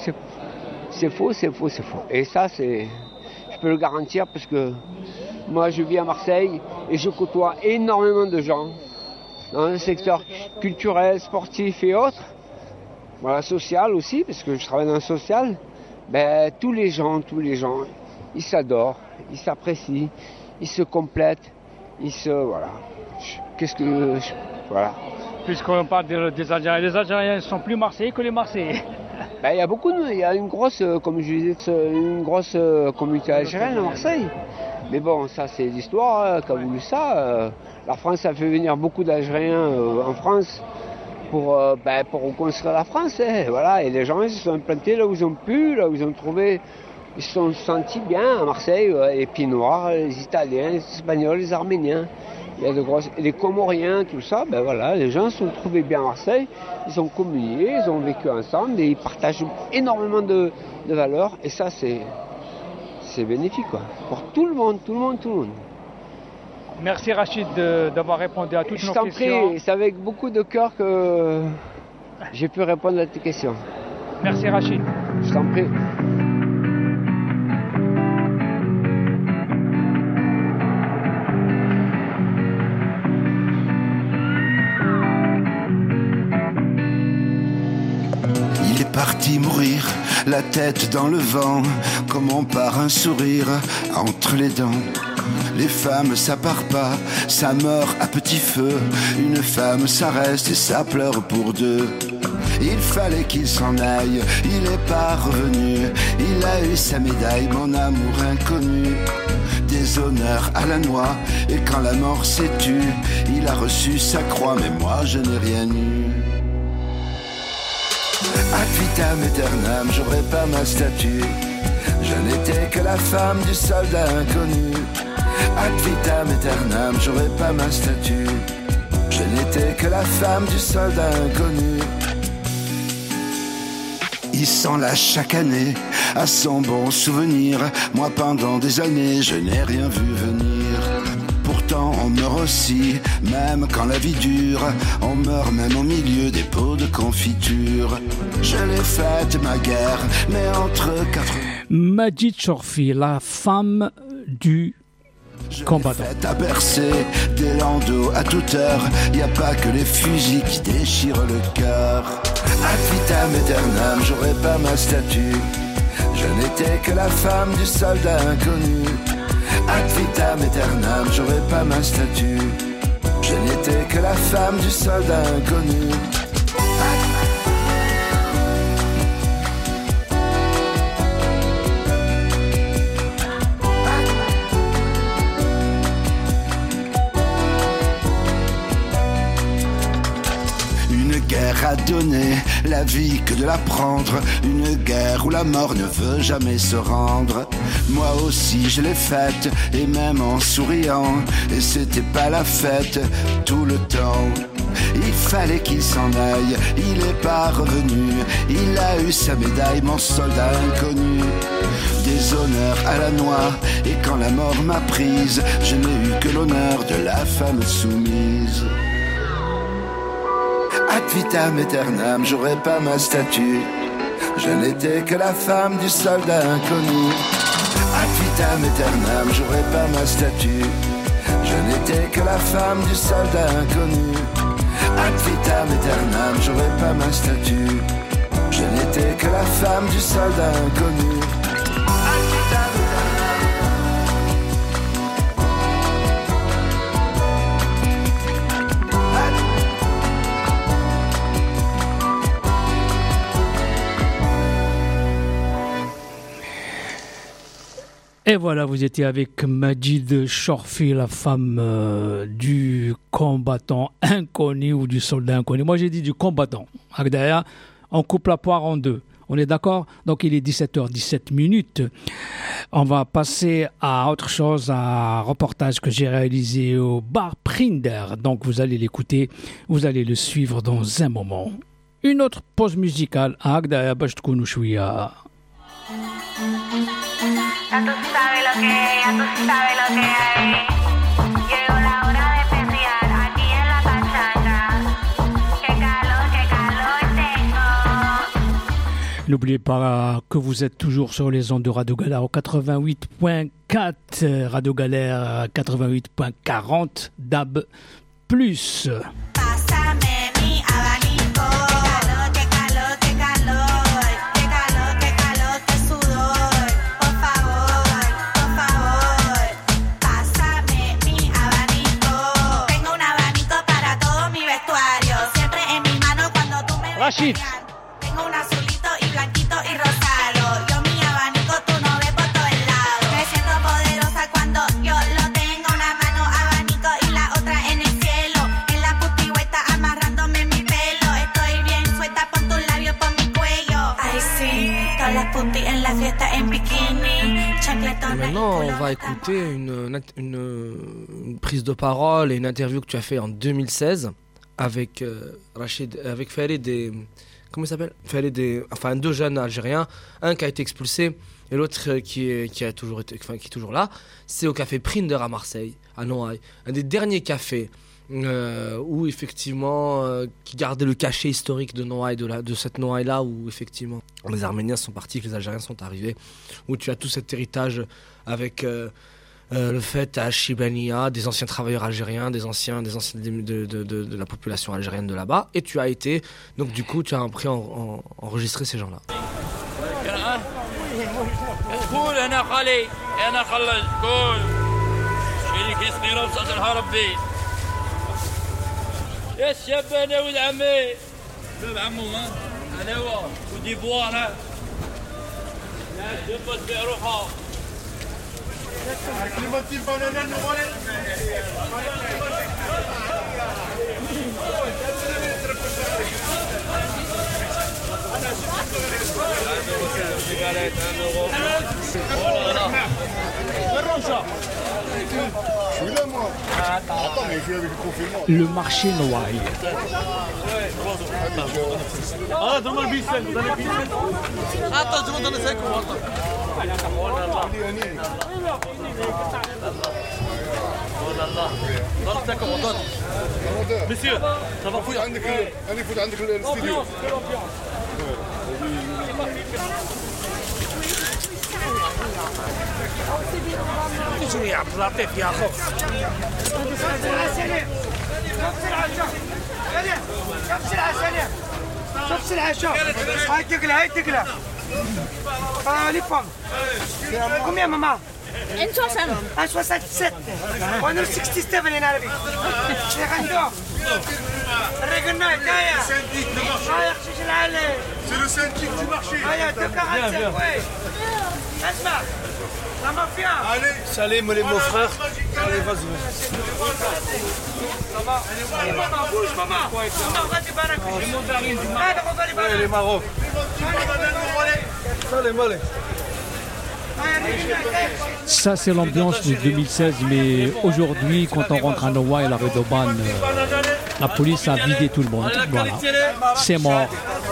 Speaker 13: Et ça, je peux le garantir parce que moi, je vis à Marseille et je côtoie énormément de gens dans le secteur culturel, sportif et autres. Voilà, social aussi, parce que je travaille dans le social. Ben, tous les gens, ils s'adorent, ils s'apprécient, ils se complètent, voilà. Voilà.
Speaker 2: Puisqu'on parle des Algériens, les Algériens sont plus Marseillais que les Marseillais.
Speaker 13: Ben, il y a une grosse, comme je disais, une grosse communauté algérienne à Marseille. Mais bon, ça c'est l'histoire qui a voulu ça. La France a fait venir beaucoup d'Algériens en France pour reconstruire la France. Voilà. Et les gens ils se sont implantés là où ils ont pu, là où ils ont trouvé. Ils se sont sentis bien à Marseille. Les Pieds Noirs, les Italiens, les Espagnols, les Arméniens. Il y a les Comoriens, tout ça. Ben voilà, les gens se sont trouvés bien à Marseille. Ils ont communié, ils ont vécu ensemble et ils partagent énormément de valeurs. Et ça c'est bénéfique, quoi. Pour tout le monde.
Speaker 2: Merci Rachid d'avoir répondu à toutes nos questions.
Speaker 13: Je t'en prie, c'est avec beaucoup de cœur que j'ai pu répondre à tes questions.
Speaker 2: Merci Rachid.
Speaker 13: Je t'en prie.
Speaker 20: Parti mourir, la tête dans le vent, comme on part un sourire entre les dents. Les femmes ça part pas, ça meurt à petit feu. Une femme ça reste et ça pleure pour deux. Il fallait qu'il s'en aille, il est pas revenu. Il a eu sa médaille, mon amour inconnu. Des honneurs à la noix, et quand la mort s'est tue, il a reçu sa croix, mais moi je n'ai rien eu. Ad vitam aeternam, j'aurais pas ma statue. Je n'étais que la femme du soldat inconnu. Ad vitam aeternam, j'aurais pas ma statue. Je n'étais que la femme du soldat inconnu. Il s'en lâche chaque année à son bon souvenir. Moi pendant des années, je n'ai rien vu venir. Pourtant on meurt aussi, même quand la vie dure. On meurt même au milieu des pots de confiture. Je l'ai faite ma guerre, mais entre quatre...
Speaker 2: Majid Chorfi, la femme du combattant.
Speaker 20: Je l'ai faite à bercer des landaux à toute heure. Y a pas que les fusils qui déchirent le cœur. Ad vitam aeternam, j'aurais pas ma statue. Je n'étais que la femme du soldat inconnu. Ad vitam aeternam, j'aurais pas ma statue. Je n'étais que la femme du soldat inconnu. Une guerre à donner la vie que de la prendre. Une guerre où la mort ne veut jamais se rendre. Moi aussi je l'ai faite, et même en souriant. Et c'était pas la fête tout le temps. Il fallait qu'il s'en aille, il est pas revenu. Il a eu sa médaille, mon soldat inconnu. Des honneurs à la noix, et quand la mort m'a prise, je n'ai eu que l'honneur de la femme soumise. vitam aeternam, j'aurais pas ma statue. Je n'étais que la femme du soldat inconnu. Ad vitam aeternam, j'aurais pas ma statue. Je n'étais que la femme du soldat inconnu. Ad vitam aeternam, j'aurais pas ma statue. Je n'étais que la femme du soldat inconnu. Ad vitam
Speaker 2: Et voilà, vous étiez avec Majid Chorfi, la femme du combattant inconnu ou du soldat inconnu. Moi, j'ai dit du combattant. Derrière, on coupe la poire en deux. On est d'accord? Donc, il est 17h17. On va passer à autre chose, à un reportage que j'ai réalisé au bar Prinder. Donc, vous allez l'écouter, vous allez le suivre dans un moment. Une autre pause musicale. Derrière, باش تكونوا شوية.
Speaker 21: Ya tú sabes lo que hay, ya tú sabes lo que hay. Llegó la hora de perrear aquí en la pachanga. Qué calor tengo.
Speaker 2: N'oubliez pas que vous êtes toujours sur les ondes de Radio Galère au 88.4, Radio Galère 88.40, DAB+. Rachid.
Speaker 21: Tengo un azulito y blanquito y rosado. Yo mi abanico tú no ves por todos lados. Me siento poderosa cuando yo lo tengo. Una mano abanico y la otra en el cielo. En la putigüeta amarrándome mi pelo. Estoy bien suelta, pon tus labios por mi cuello. Ay sí, todas las putis en la fiesta en bikini.
Speaker 1: Maintenant, on va écouter une prise de parole et une interview que tu as fait en 2016 avec Rachid, avec Farid et comment il s'appelle, Farid et, enfin deux jeunes Algériens, un qui a été expulsé et l'autre qui a toujours été, enfin qui est toujours là. C'est au café Prinder à Marseille, à Noailles, un des derniers cafés où effectivement qui gardait le cachet historique de Noailles, de cette Noailles là où effectivement les Arméniens sont partis, que les Algériens sont arrivés, où tu as tout cet héritage avec le fait à Chibania, des anciens travailleurs algériens, des anciens de la population algérienne de là-bas, et tu as été, donc du coup tu as appris à enregistrer ces gens-là.
Speaker 2: Le marché Noailles.
Speaker 22: Monsieur, ça va fouiller. Allez, faut عندك الاستوديو.
Speaker 12: شنو يا عبد اللطيف يا اخو؟ شوف سلعة شوف هاي تقلع لي بوم كم يا ماما؟ انت وصلنا 67 وانا 67 هنا بي شيخ عنده الرجل هيا هيا خشيش العالي سي لو سانتيك دو مارشي هيا 245 وي اسمع la mafia. Allez,
Speaker 1: salut les beaux frères. Allez, vas-y.
Speaker 12: Ça va. Allez, maman, bouge, maman. Maman, va te barraquer.
Speaker 1: Les Maroc. Allez.
Speaker 2: Ça, c'est l'ambiance de 2016, mais aujourd'hui, quand on rentre à Noailles, la rue d'Auban, la police a vidé tout le monde. Voilà. C'est mort.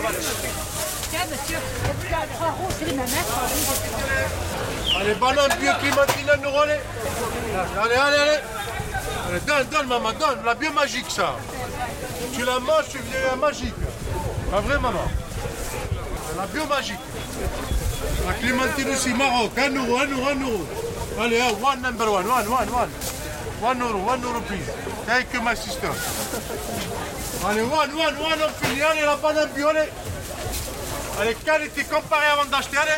Speaker 22: Allez, ballon, vieux climatinel, nous relais. Allez. Donne, maman, donne. La bien magique, ça. Tu la manges, tu deviens magique. Pas vrai, maman? La bio magique. La clémentine aussi, Maroc. 1 euro, 1 euro, 1 euro. Allez, one number one. 1 euro, please. Thank you, my sister. Allez, one, on finit. Allez, la banane bio, allez. Allez, qualité comparée avant d'acheter, allez.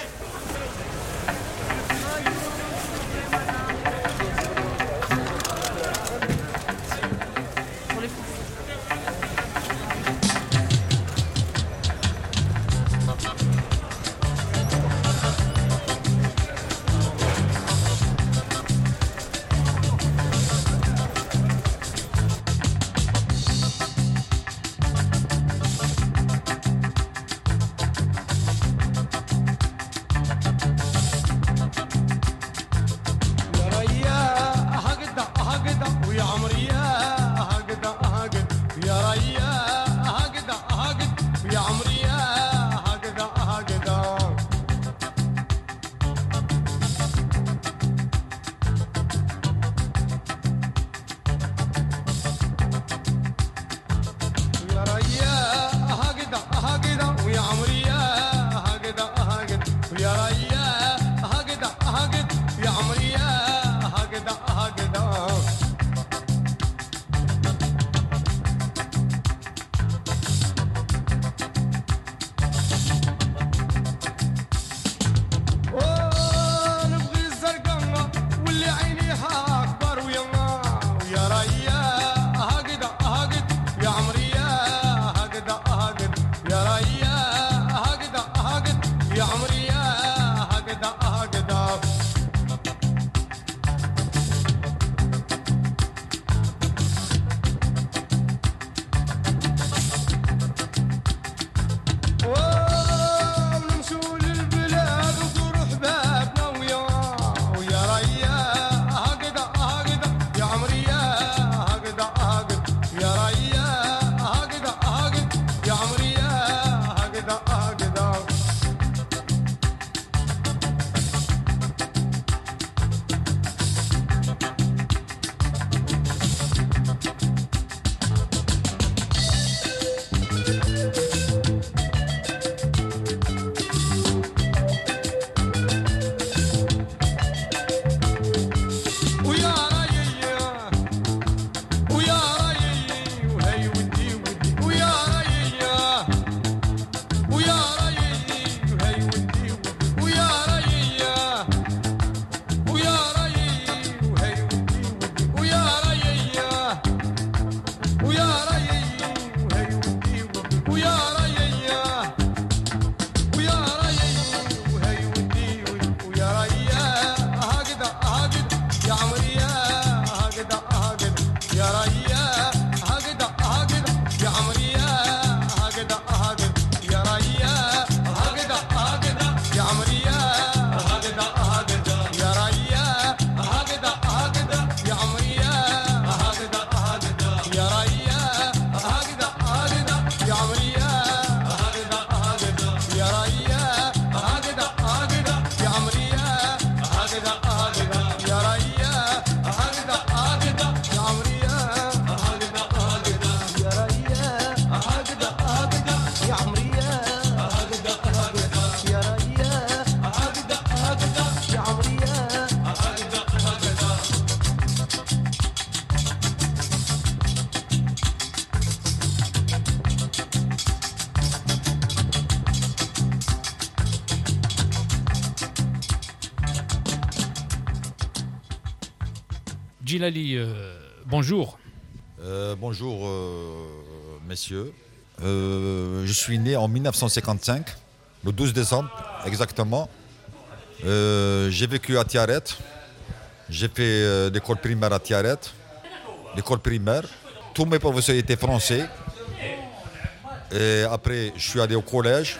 Speaker 2: Djilali, bonjour.
Speaker 3: Bonjour, messieurs. Je suis né en 1955, le 12 décembre exactement. J'ai vécu à Tiaret. J'ai fait l'école primaire à Tiaret. L'école primaire. Tous mes professeurs étaient français. Et après, je suis allé au collège.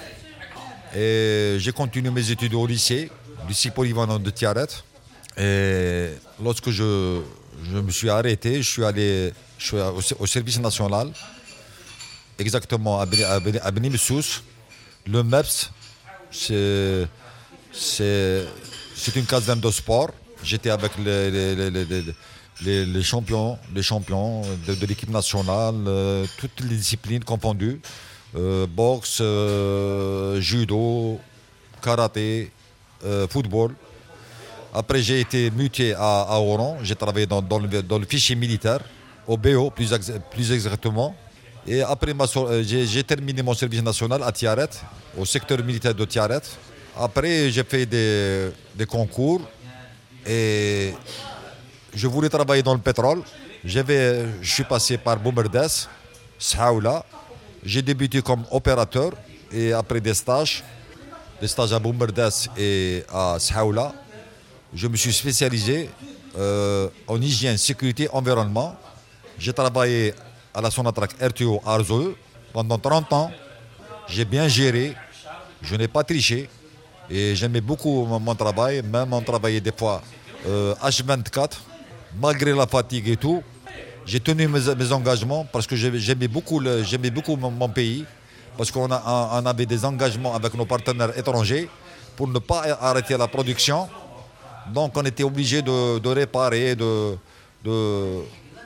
Speaker 3: Et j'ai continué mes études au lycée polyvalent de Tiaret. Et lorsque je me suis arrêté, je suis allé au service national, exactement à Beni Messous. Le MEPS, c'est une caserne de sport. J'étais avec les champions de l'équipe nationale, toutes les disciplines confondues, boxe, judo, karaté, football. Après, j'ai été muté à Oran, j'ai travaillé dans le fichier militaire, au BO plus exactement. Et après, j'ai terminé mon service national à Tiaret, au secteur militaire de Tiaret. Après, j'ai fait des concours et je voulais travailler dans le pétrole. Je suis passé par Boumerdes, Saoula. J'ai débuté comme opérateur et après des stages à Boumerdes et à Saoula, je me suis spécialisé en hygiène, sécurité, environnement. J'ai travaillé à la Sonatrach RTO Arzeau pendant 30 ans. J'ai bien géré, je n'ai pas triché et j'aimais beaucoup mon travail, même on travaillait des fois H24, malgré la fatigue et tout. J'ai tenu mes engagements parce que j'aimais beaucoup mon pays, parce qu'on avait des engagements avec nos partenaires étrangers pour ne pas arrêter la production. Donc on était obligé de réparer, de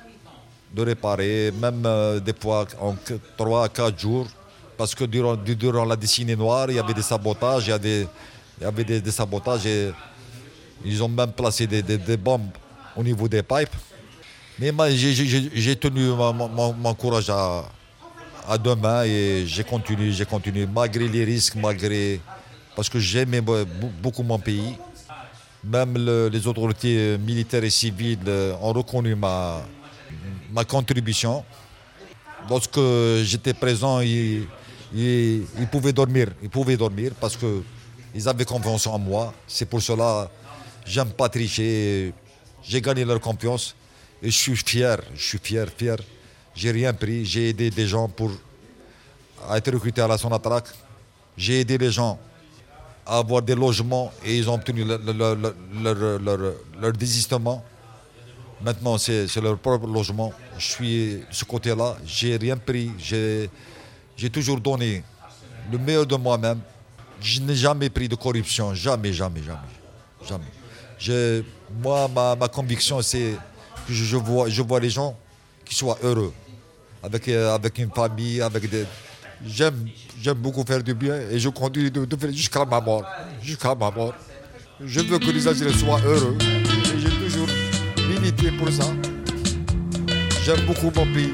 Speaker 3: réparer, même des fois en 3 à 4 jours, parce que durant la décennie noire, il y avait des sabotages, il y avait des sabotages et ils ont même placé des bombes au niveau des pipes. Mais j'ai tenu mon courage à deux mains et j'ai continué malgré les risques, parce que j'aimais beaucoup mon pays. Même les autorités militaires et civiles ont reconnu ma contribution. Lorsque j'étais présent, ils pouvaient dormir. Parce qu'ils avaient confiance en moi. C'est pour cela que j'aime pas tricher. J'ai gagné leur confiance. Et je suis fier. J'ai rien pris. J'ai aidé des gens à être recrutés à la Sonatrach. J'ai aidé les gens à avoir des logements et ils ont obtenu leur désistement. Maintenant, c'est leur propre logement. Je suis de ce côté-là. J'ai rien pris. J'ai toujours donné le meilleur de moi-même. Je n'ai jamais pris de corruption. Jamais. Moi, ma conviction, c'est que je vois les gens qui soient heureux. Avec une famille, J'aime beaucoup faire du bien et je continue de faire jusqu'à ma mort. Je veux que les Algériens soient heureux et j'ai toujours milité pour ça. J'aime beaucoup mon pays.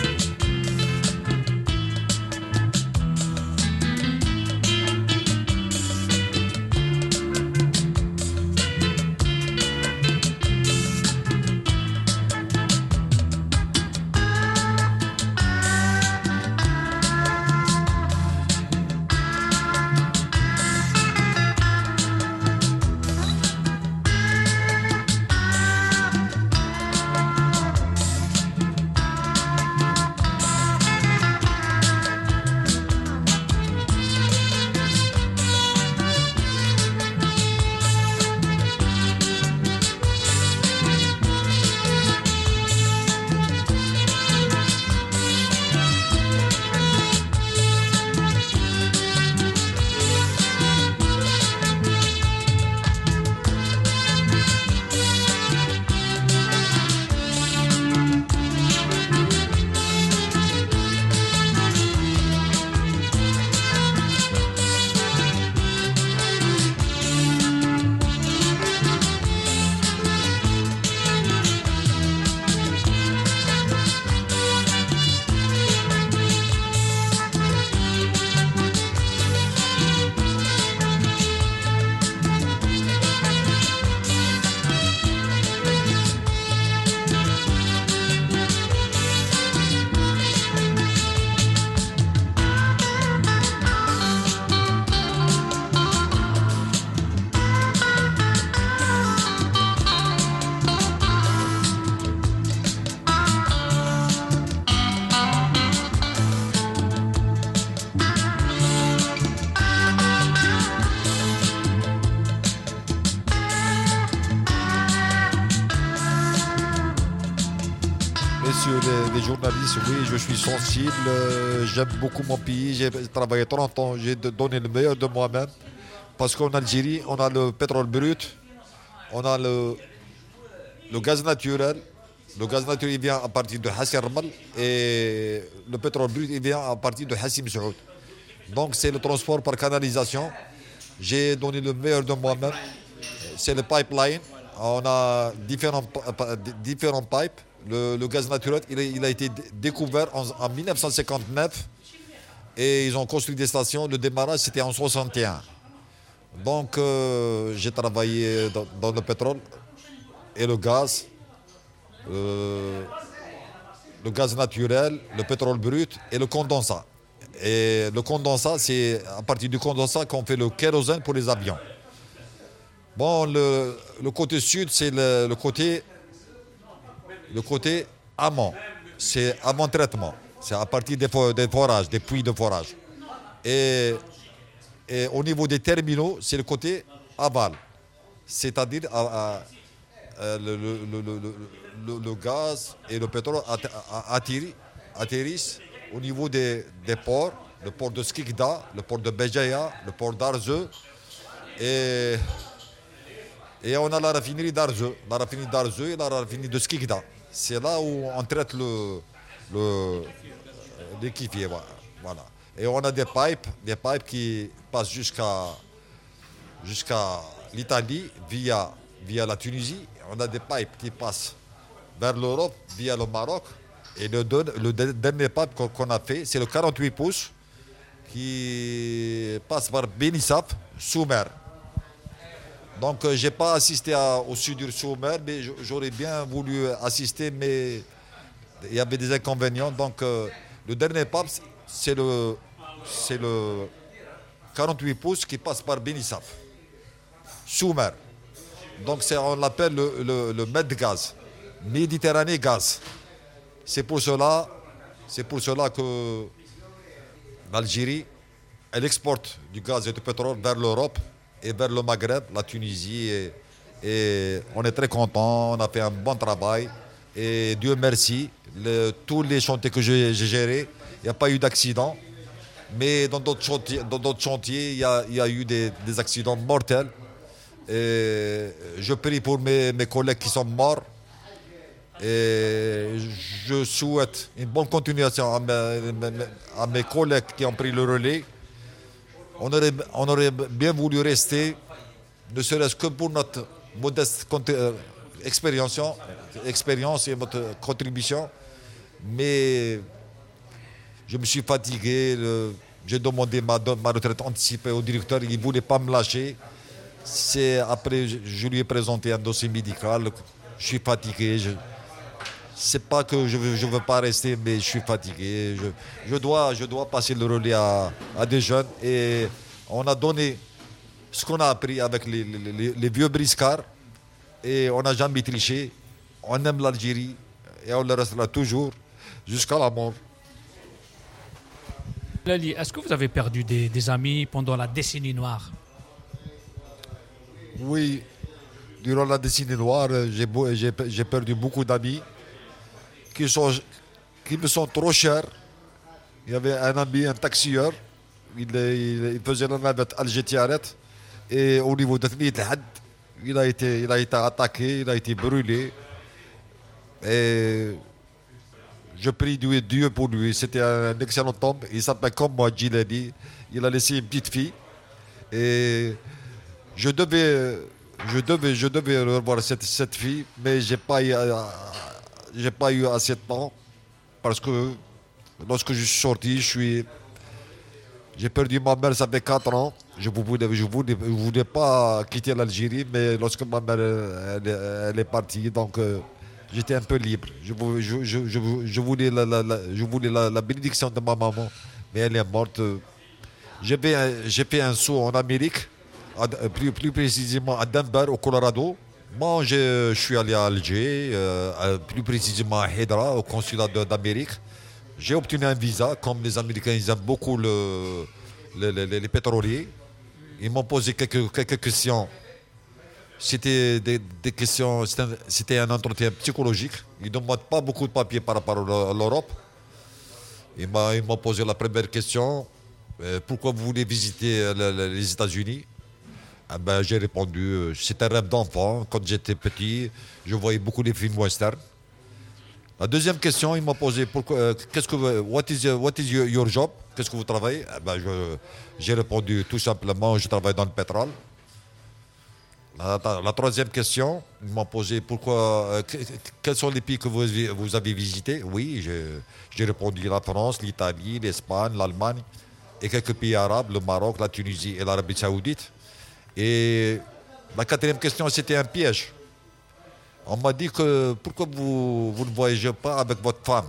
Speaker 3: Les journalistes, oui, je suis sensible, j'aime beaucoup mon pays, j'ai travaillé 30 ans, j'ai donné le meilleur de moi-même. Parce qu'en Algérie, on a le pétrole brut, on a le gaz naturel, Le gaz naturel il vient à partir de Hassi Rmal et le pétrole brut il vient à partir de Hassi Messaoud. Donc c'est le transport par canalisation. J'ai donné le meilleur de moi-même. C'est le pipeline. On a différents pipes. Le gaz naturel il a été découvert en 1959 et ils ont construit des stations. Le démarrage c'était en 61. Donc j'ai travaillé dans le pétrole et le gaz. Le gaz naturel, le pétrole brut et le condensat. Et le condensat, c'est à partir du condensat qu'on fait le kérosène pour les avions. Bon, le côté sud, c'est le côté amont. C'est avant traitement. C'est à partir des forages, des puits de forage. Et au niveau des terminaux, c'est le côté aval. C'est-à-dire le gaz et le pétrole atterrissent au niveau des ports, le port de Skikda, le port de Béjaïa, le port d'Arzeu, et on a la raffinerie d'Arzeu, et la raffinerie de Skikda. C'est là où on traite les kifiers, voilà. Et on a des pipes qui passent jusqu'à l'Italie via la Tunisie. On a des pipes qui passent vers l'Europe via le Maroc. Et le dernier pipe qu'on a fait, c'est le 48 pouces qui passe par Benissaf, sous mer. Donc je n'ai pas assisté au soudures sous mer, mais j'aurais bien voulu assister, mais il y avait des inconvénients. Donc le dernier pipe, c'est le 48 pouces qui passe par Benissaf, sous mer. Donc on l'appelle le Med Gaz, Méditerranée Gaz. C'est pour cela que l'Algérie, elle exporte du gaz et du pétrole vers l'Europe et vers le Maghreb, la Tunisie. Et on est très contents, on a fait un bon travail. Et Dieu merci, tous les chantiers que j'ai gérés, il n'y a pas eu d'accident. Mais dans d'autres chantiers, il y a eu des accidents mortels. Et je prie pour mes collègues qui sont morts. Et je souhaite une bonne continuation à mes collègues qui ont pris le relais. On aurait bien voulu rester, ne serait-ce que pour notre modeste expérience et notre contribution. Mais je me suis fatigué. J'ai demandé ma retraite anticipée au directeur. Il ne voulait pas me lâcher. Après, je lui ai présenté un dossier médical. Je suis fatigué. C'est pas que je veux pas rester, mais je suis fatigué. Je dois passer le relais à des jeunes. Et on a donné ce qu'on a appris avec les vieux briscards. Et on n'a jamais triché. On aime l'Algérie et on le restera toujours jusqu'à la mort.
Speaker 2: Lali, est-ce que vous avez perdu des amis pendant la décennie noire?
Speaker 3: Oui, durant la décennie noire, j'ai perdu beaucoup d'amis qui me sont trop chers. Il y avait un ami, un taxieur, il faisait la navette Alger-Tiaret, et au niveau de Thnit Had, il a été attaqué, il a été brûlé. Et je prie Dieu pour lui. C'était un excellent homme. Il s'appelle comme moi, Djilani. Il a laissé une petite fille. Et je devais revoir cette fille, mais j'ai pas eu assez de temps parce que lorsque je suis sorti, j'ai perdu ma mère, ça fait 4 ans. Je voulais pas quitter l'Algérie, mais lorsque ma mère elle est partie, donc j'étais un peu libre. Je voulais la bénédiction de ma maman, mais elle est morte. J'ai fait un saut en Amérique, plus précisément à Denver, au Colorado. Moi, je suis allé à Alger, plus précisément à Hedra, au consulat d'Amérique. J'ai obtenu un visa, comme les Américains, ils aiment beaucoup les pétroliers. Ils m'ont posé quelques questions. C'était des questions, c'était un entretien psychologique. Ils ne demandent pas beaucoup de papiers par rapport à l'Europe. Ils m'ont posé la première question. Pourquoi vous voulez visiter les États-Unis? J'ai répondu, c'est un rêve d'enfant. Quand j'étais petit, je voyais beaucoup de films westerns. La deuxième question, il m'a posé what is your job? Qu'est-ce que vous travaillez? J'ai répondu tout simplement, je travaille dans le pétrole. La troisième question, ils m'ont posé quels sont les pays que vous avez visités? Oui, j'ai répondu la France, l'Italie, l'Espagne, l'Allemagne et quelques pays arabes, le Maroc, la Tunisie et l'Arabie Saoudite. Et la quatrième question, c'était un piège. On m'a dit que pourquoi vous ne voyagez pas avec votre femme?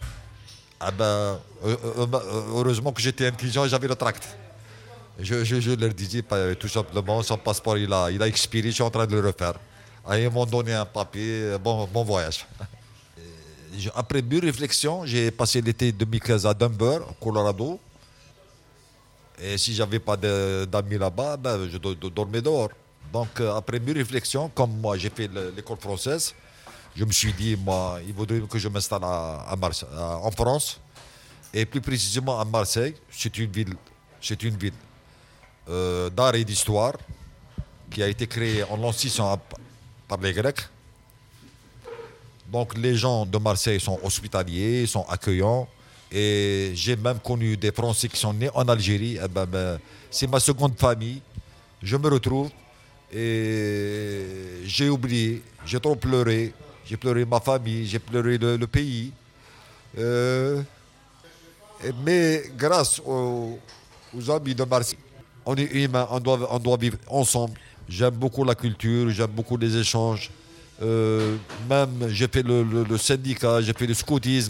Speaker 3: Heureusement que j'étais intelligent et j'avais le tract. Je leur disais tout simplement, son passeport il a expiré, je suis en train de le refaire. Et ils m'ont donné un papier, bon voyage. Après mûre réflexion, j'ai passé l'été 2015 à Denver, au Colorado. Et si j'avais pas d'amis là-bas, je dormais dehors. Donc après mûre réflexion, comme moi j'ai fait l'école française, je me suis dit, moi, il vaudrait que je m'installe en France, et plus précisément à Marseille. C'est une ville d'art et d'histoire qui a été créée en l'an 600 par les Grecs. Donc les gens de Marseille sont hospitaliers, sont accueillants. Et j'ai même connu des Français qui sont nés en Algérie. C'est ma seconde famille. Je me retrouve et j'ai oublié, j'ai trop pleuré. J'ai pleuré ma famille, j'ai pleuré le pays. Mais grâce aux amis de Marseille, on est humain, on doit vivre ensemble. J'aime beaucoup la culture, j'aime beaucoup les échanges. Même j'ai fait le syndicat, j'ai fait le scoutisme.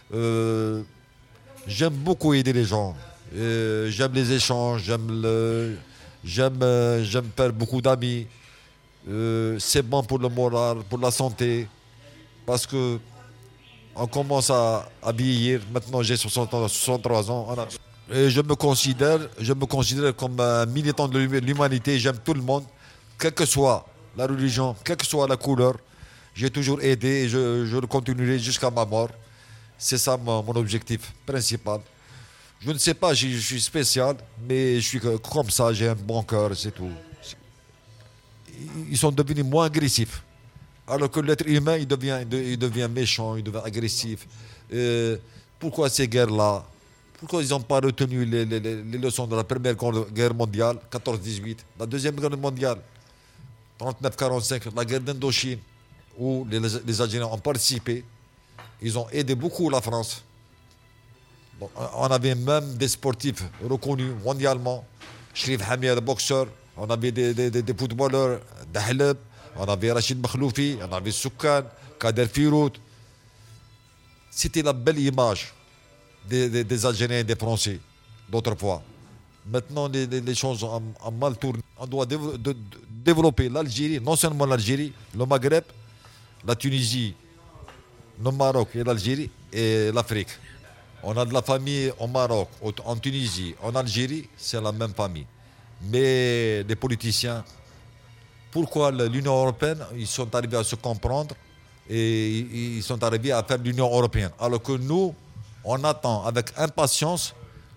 Speaker 3: J'aime beaucoup aider les gens. J'aime les échanges, j'aime faire beaucoup d'amis. C'est bon pour le moral, pour la santé. Parce que on commence à vieillir. Maintenant j'ai 63 ans. Et je me considère comme un militant de l'humanité. J'aime tout le monde, quelle que soit la religion, quelle que soit la couleur. J'ai toujours aidé et je le continuerai jusqu'à ma mort. C'est ça mon objectif principal. Je ne sais pas, je suis spécial, mais je suis comme ça, j'ai un bon cœur, c'est tout. Ils sont devenus moins agressifs. Alors que l'être humain, il devient méchant, il devient agressif. Pourquoi ces guerres-là? Pourquoi ils n'ont pas retenu les leçons de la Première Guerre mondiale, 14-18, la Deuxième Guerre mondiale, 39-45, la guerre d'Indochine, où les Algériens ont participé. Ils ont aidé beaucoup la France. Bon, on avait même des sportifs reconnus mondialement. Shrif Hamia, le boxeur. On avait des footballeurs, Dahleb. On avait Rachid Makhloufi. On avait Soukan, Kader Firout. C'était la belle image des Algériens et des Français d'autrefois. Maintenant, les choses ont mal tourné. On doit développer l'Algérie, non seulement l'Algérie, le Maghreb, la Tunisie, le Maroc et l'Algérie et l'Afrique. On a de la famille au Maroc, en Tunisie, en Algérie, c'est la même famille. Mais les politiciens, pourquoi l'Union européenne, ils sont arrivés à se comprendre et ils sont arrivés à faire l'Union européenne. Alors que nous, on attend avec impatience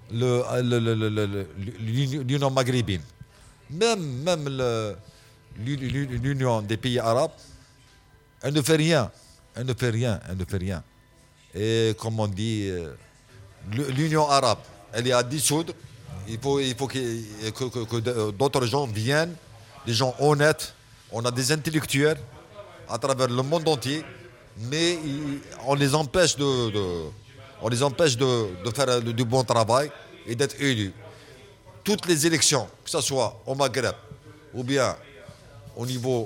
Speaker 3: l'Union maghrébine. Même l'Union des pays arabes, elle ne fait rien. Elle ne fait rien. Et comme on dit, l'Union arabe, elle est à dissoudre. Il faut que d'autres gens viennent, des gens honnêtes. On a des intellectuels à travers le monde entier, mais on les empêche de faire du bon travail et d'être élus. Toutes les élections, que ce soit au Maghreb ou bien au niveau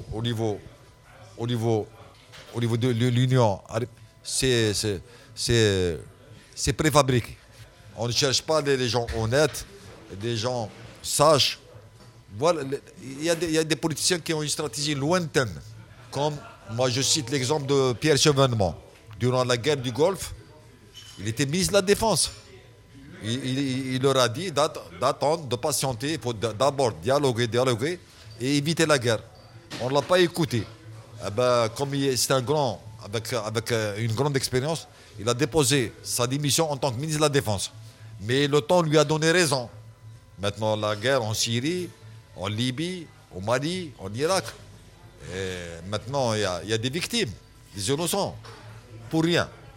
Speaker 3: de l'Union, c'est préfabriqué. On ne cherche pas les gens honnêtes, des gens sages. Voilà, il y a des politiciens qui ont une stratégie lointaine. Comme moi, je cite l'exemple de Pierre Chevènement. Durant la guerre du Golfe, il était ministre de la Défense. Il leur a dit d'attendre, de patienter. Il faut d'abord dialoguer et éviter la guerre. On ne l'a pas écouté. Comme c'est un grand, avec une grande expérience, il a déposé sa démission en tant que ministre de la Défense. Mais le temps lui a donné raison. Maintenant, la guerre en Syrie, en Libye, au Mali, en Irak. Et maintenant, il y a des victimes, des innocents, pour rien.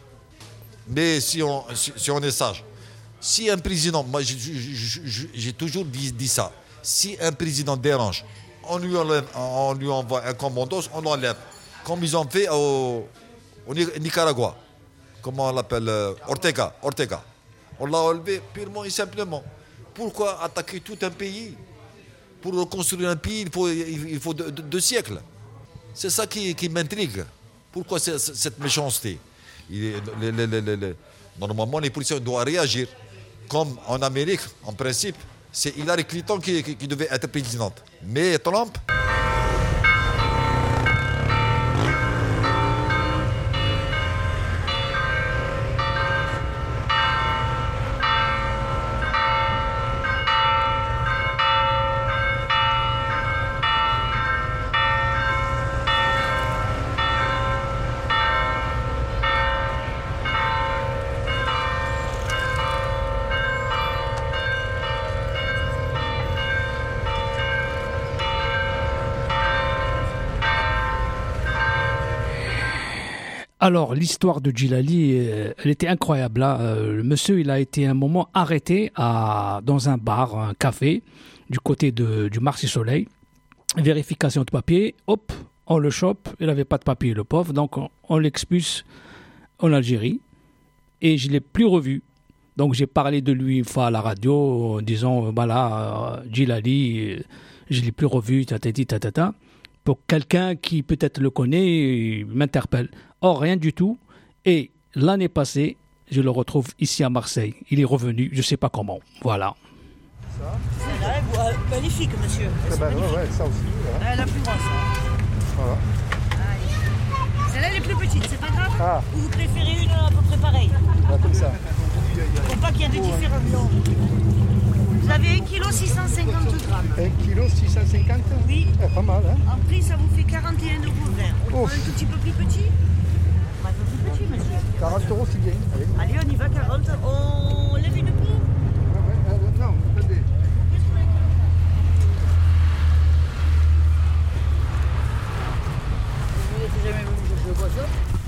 Speaker 3: Mais si on est sage, si un président, moi j'ai toujours dit ça, si un président dérange, on lui envoie un commandos, on l'enlève. Comme ils ont fait au Nicaragua. Comment on l'appelle Ortega. On l'a enlevé purement et simplement. Pourquoi attaquer tout un pays? Pour reconstruire un pays, il faut 2 siècles. C'est ça qui m'intrigue. Pourquoi cette méchanceté? Normalement, les policiers doivent réagir. Comme en Amérique, en principe, c'est Hillary Clinton qui devait être présidente. Mais Trump...
Speaker 2: Alors, l'histoire de Djilali, elle était incroyable. Le monsieur, il a été un moment arrêté dans un bar, un café, du côté du Marché Soleil. Vérification de papier, hop, on le chope. Il n'avait pas de papier, le pauvre. Donc, on l'expulse en Algérie. Et je ne l'ai plus revu. Donc, j'ai parlé de lui une fois à la radio, en disant, voilà, Djilali, je ne l'ai plus revu, tatata. Pour quelqu'un qui peut-être le connaît, il m'interpelle. Or, rien du tout. Et l'année passée, je le retrouve ici à Marseille. Il est revenu, je ne sais pas comment. Voilà.
Speaker 4: Celle-là, magnifique, monsieur.
Speaker 22: Ouais, ça aussi.
Speaker 4: Voilà. La plus grosse.
Speaker 22: Voilà.
Speaker 4: Celle-là, elle est plus petite, c'est pas grave. Ou vous préférez une à peu près pareille?
Speaker 22: Comme ça.
Speaker 4: Pour pas qu'il y ait de différence. Vous avez 1,650 kg.
Speaker 22: 1,650 kg?
Speaker 4: Oui.
Speaker 22: Pas mal, hein?
Speaker 4: En prix, ça vous fait 41 € vert. Un tout petit peu plus petit? Un peu plus petit, monsieur.
Speaker 22: 40 €, c'est bien.
Speaker 4: Allez, on y va, 40. On lève une peau?
Speaker 22: Non, attendez.
Speaker 4: Vous n'êtes jamais venu que je vois ça?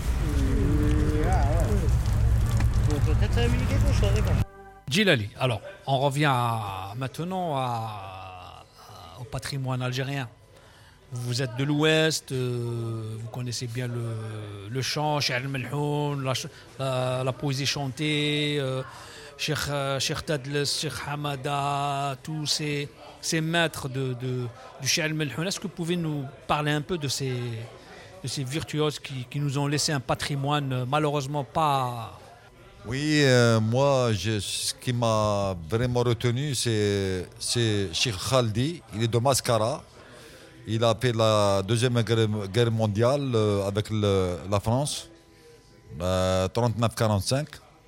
Speaker 4: Peut-être ça a mis quelque chose, d'accord.
Speaker 2: Djilali. Alors, on revient maintenant au patrimoine algérien. Vous êtes de l'Ouest, vous connaissez bien le chant, Cheikh Melhoun, la poésie chantée, Cheikh Tadles, Cheikh Hamada, tous ces maîtres du Cheikh Melhoun. Est-ce que vous pouvez nous parler un peu de ces virtuoses qui nous ont laissé un patrimoine malheureusement pas...
Speaker 3: Oui, moi, ce qui m'a vraiment retenu, c'est Cheikh Khaldi. Il est de Mascara. Il a fait la Deuxième Guerre mondiale avec la France, 39-45.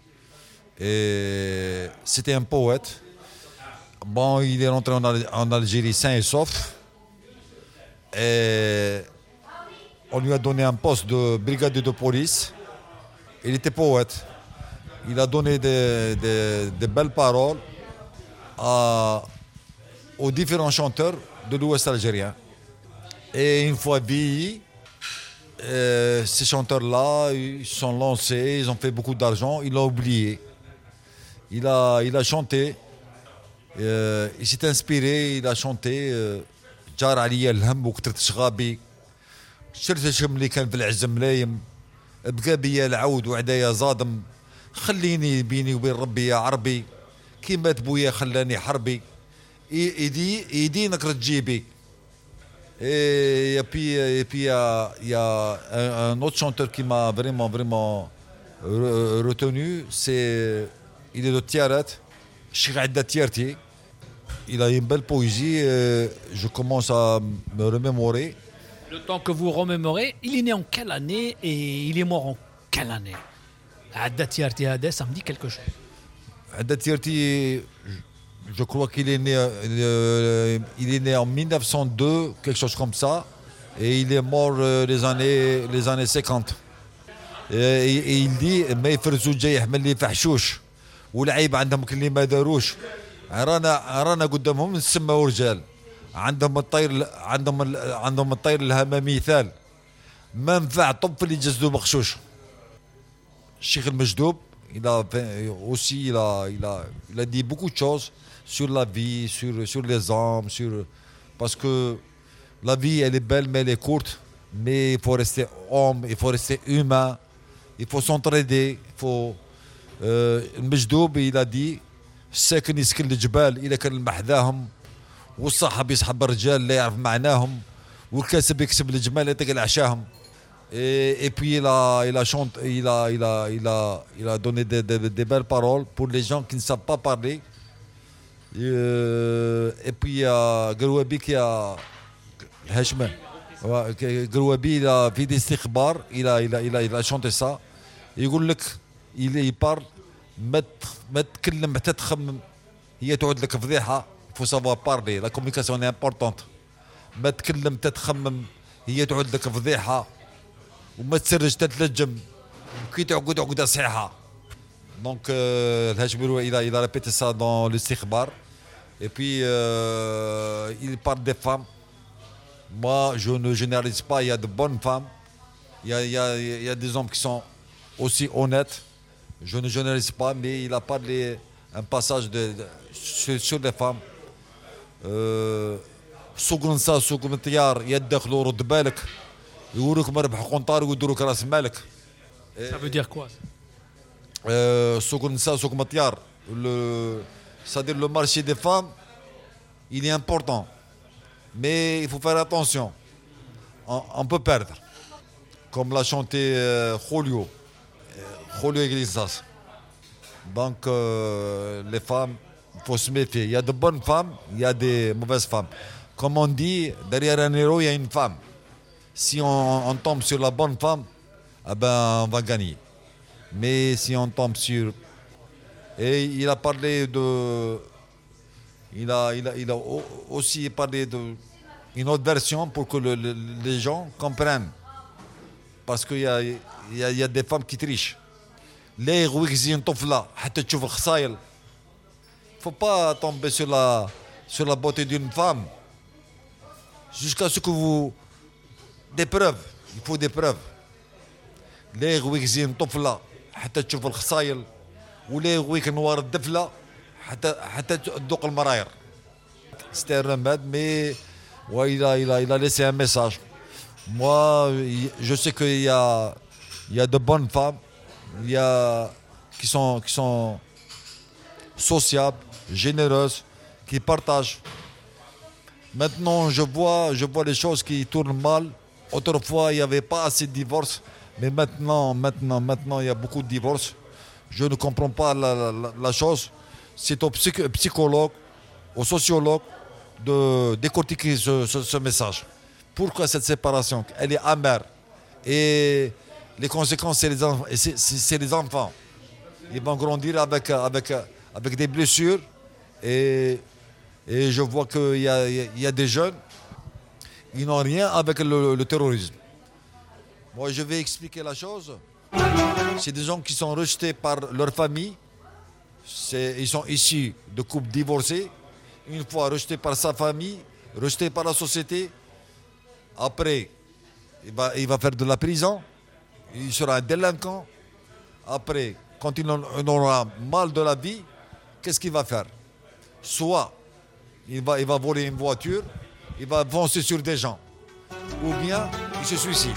Speaker 3: Et c'était un poète. Bon, il est rentré en Algérie sain et sauf. Et on lui a donné un poste de brigadier de police. Il était poète. Il a donné des belles paroles aux différents chanteurs de l'Ouest algérien. Et une fois vieillis, ces chanteurs-là, ils se sont lancés, ils ont fait beaucoup d'argent, il l'a oublié. Il a chanté, il s'est inspiré, il a chanté جار عليا الهم وكثرت شغابي شرت شملي كان في العز ملايم بقى بيا العود وعدايا زادم خليني بيني وبين ربي يا عربي كي مات بويا خلاني حربي ايدي نكرت جيبي. Et puis il y a un autre chanteur qui m'a vraiment retenu, il est de Tiaret, Cheikh Adda Tiarti. Il a une belle poésie, je commence à me remémorer.
Speaker 2: Le temps que vous remémorez, il est né en quelle année et il est mort en quelle année? Adda Tiarti, ça me dit quelque chose.
Speaker 3: Adda Tiarti, je crois qu'il est né en 1902, quelque chose comme ça, et il est mort les années 50. Et il dit ما يفرزوا جاي يحمل لي فحشوش والعيب عندهم كل اللي ما داروش رانا قدامهم نسموا رجال عندهم الطير الهما مثال ما نفع طب اللي جزدو مخشوش. الشيخ المجدوب il a dit beaucoup de choses sur la vie, sur les hommes, parce que la vie, elle est belle, mais elle est courte. Mais il faut rester homme, il faut rester humain, il faut s'entraider. المجدوب il a dit الساكن يسكن الجبال إذا كان المحذاهم والصاحب يصحب الرجال اللي يعرف معناهم والكاسب يكسب الجمال يطيق العشاهم. Et puis il a donné des belles paroles pour les gens qui ne savent pas parler. Et puis il y a Garouabi qui a الهشمة Garouabi il a fait des استخبار il a chanté ça. يقول لك il parle ما تتكلم حتى تخمم هي تعود لك فضيحة. Il faut savoir parler, la communication est importante. ما تتكلم تتخمم هي تعود لك فضيحة وما تسرج تتلجم كي تعقد عقدة صحيحة. Donc الهاشمي il a répété ça dans l'istikhbar. Et puis il parle des femmes. Moi je ne généralise pas, il y a de bonnes femmes, il y a des hommes qui sont aussi honnêtes. Je ne généralise pas, mais il a parlé un passage sur les femmes. سوق النساء سوق الطيار يدخلوا رد بالك يوروك مربح قنطار ويدوروك راس مالك.
Speaker 2: Ça veut dire quoi?
Speaker 3: سوق النساء سوق الطيار. C'est-à-dire le marché des femmes, il est important, mais il faut faire attention. On peut perdre, comme l'a chanté Julio Iglesias. Donc les femmes, il faut se méfier. Il y a de bonnes femmes, il y a des mauvaises femmes. Comme on dit, derrière un héros, il y a une femme. Si on tombe sur la bonne femme, eh ben, on va gagner. Mais si on tombe sur... Et il a parlé de... Il a aussi parlé d'une autre version pour que les gens comprennent. Parce qu'il y a des femmes qui trichent. لا يغويك زين طفلة حتى تشوف الخصايل. Faut pas tomber sur la beauté d'une femme jusqu'à ce que vous... Des preuves. Il faut des preuves. لا يغويك زين طفلة حتى تشوف الخصايل ولا يغويك نوار الدفلة حتى تذوق المراير. C'était un remède, mais ouais, il a laissé un message. Moi, je sais qu'il y a de bonnes femmes, il y a qui sont sociables, généreuses, qui partagent. Maintenant, je vois les choses qui tournent mal. Autrefois, il n'y avait pas assez de divorces, mais maintenant, il y a beaucoup de divorces. Je ne comprends pas la chose. C'est aux psychologues, aux sociologues de décortiquer ce message. Pourquoi cette séparation? Elle est amère. Et les conséquences, c'est les enfants. Ils vont grandir avec des blessures. Et je vois qu'il y a des jeunes, ils n'ont rien avec le terrorisme. Moi, je vais expliquer la chose. C'est des gens qui sont rejetés par leur famille. Ils sont issus de couples divorcés. Une fois rejetés par sa famille, rejetés par la société, après, il va faire de la prison. Il sera un délinquant. Après, quand il aura mal de la vie, qu'est-ce qu'il va faire? Soit il va voler une voiture, il va foncer sur des gens, ou bien il se suicide.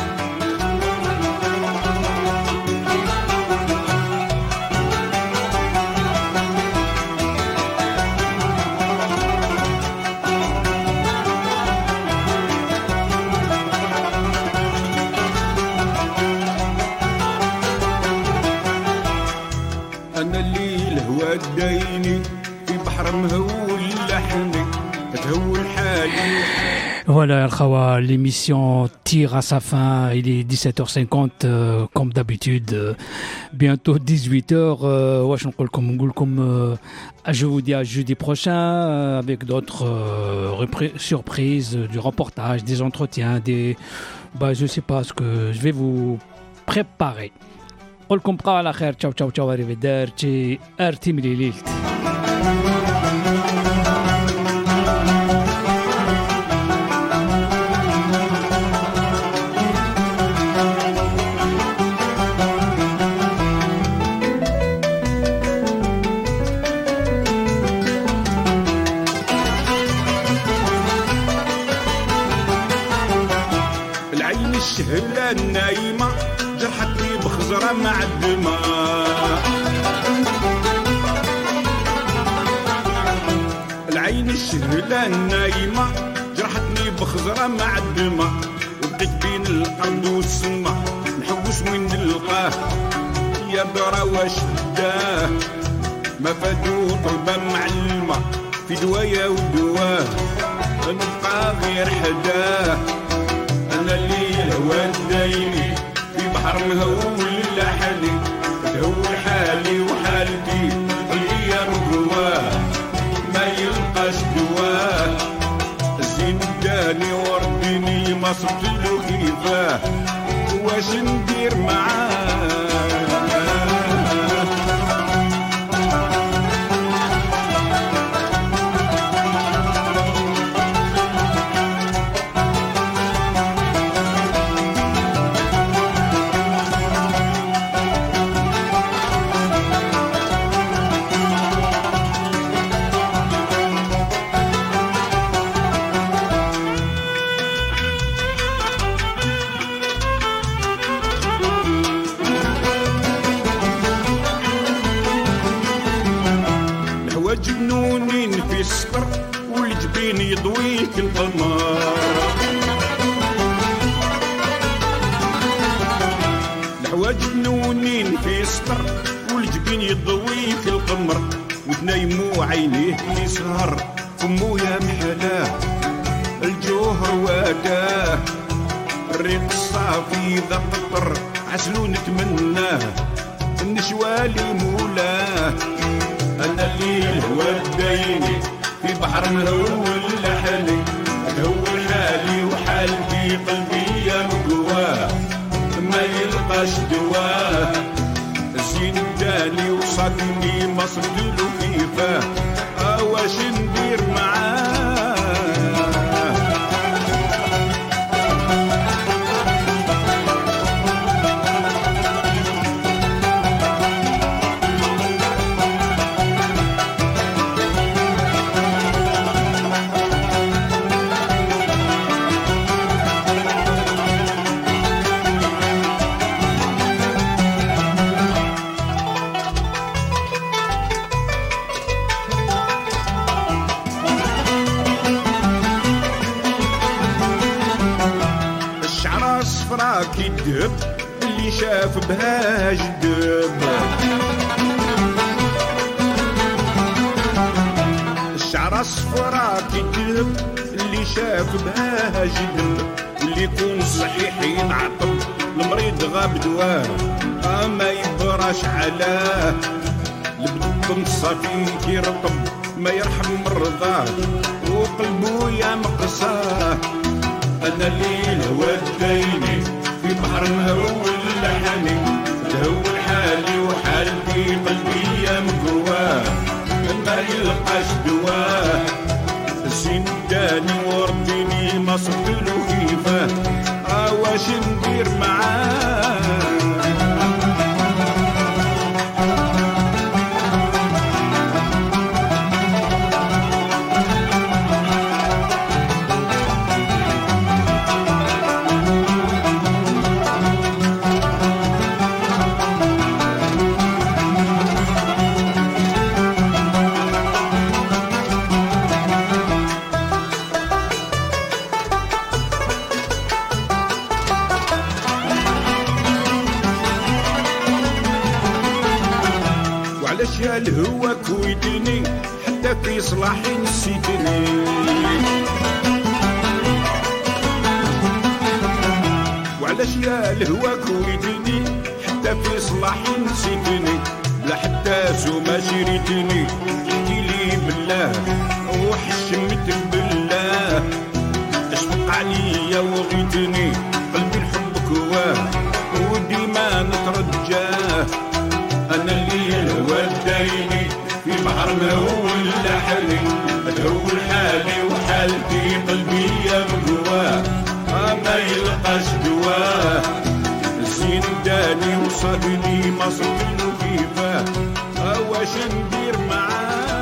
Speaker 5: أنا الليل هو الديني في بحر مهول لحني تهول حالي.
Speaker 2: Voilà, Al-Khawa, l'émission tire à sa fin. Il est 17h50, comme d'habitude. Bientôt 18h. Je vous dis à jeudi prochain avec d'autres surprises, du reportage, des entretiens, je ne sais pas ce que je vais vous préparer. قولكم بقاو على خير. تشاو تشاو تشاو. arrivederci. ارتم لي ليلت.
Speaker 5: العين الشهلة النايمة جرحتني بخزرة مع الدماء. العين الشهلة النايمة جرحتني بخزرة مع الدماء. وبقيت بين الأرض والسما نحوس وين نلقاه يا درا واش داه. ما فاتو طلبة معلمة في دوايا ودواه نبقى غير حداه. أنا اللي الهوى دايني في بحر مهول لحالي تهول حالي وحالتي اللي يا مقواه ما يلقاش دواه. الزين داني وردني ما صبتلو كيفاه واش ندير معاه. جنونين في السطر والجبين يضويك القمر. الحواج جنونين في السطر والجبين يضويك القمر. وتنايمو عينيه يسهر فمو يا محلاه الجوهر واداه. الريق الصافي ذا قطر عسلو نتمناه النشوالي مولاه. أنا الليل هو الدايني في بحر مهول لحالي تهول حالي وحالتي قلبي يا مقواه ما يلقاش دواه. الزين الداني وصدني ما صدلو كيفاه واش ندير معاه. صفراك الدهب اللي شاف بها جدب. الشعر صفراك الدهب اللي شاف بها جدب. واللي يكون صحيح ينعطب المريض غاب دواه ما يبراش علاه. البدب الصافي كيرطب ما يرحم مرضاه وقلبو يا مقصاه. أنا الليل هو الدايني في بحر مهول لحالي تهول حالي وحالتي قلبي يا مقواه ما يلقاش دواه. الزين داني وردني ما صبتلو كيفاه واش ندير معاه. وعلاش يا الهوى كويتني حتى في صلاحي نسيتني. وعلاش يا الهوى كويتني حتى في صلاحي نسيتني. لا حتى زوما شريتني قلتي لي بالله وحشمتك بالله اشفق عليا وغيتني قلبي لحبك واه وديما نترجاه. أنا الليل هو الدايني في بحر مهول لحالي تهول حالي وحالتي قلبي يا مقواه ما يلقاش دواه. الزين داني وصدني ما صدلو كيفاه واش ندير معاه.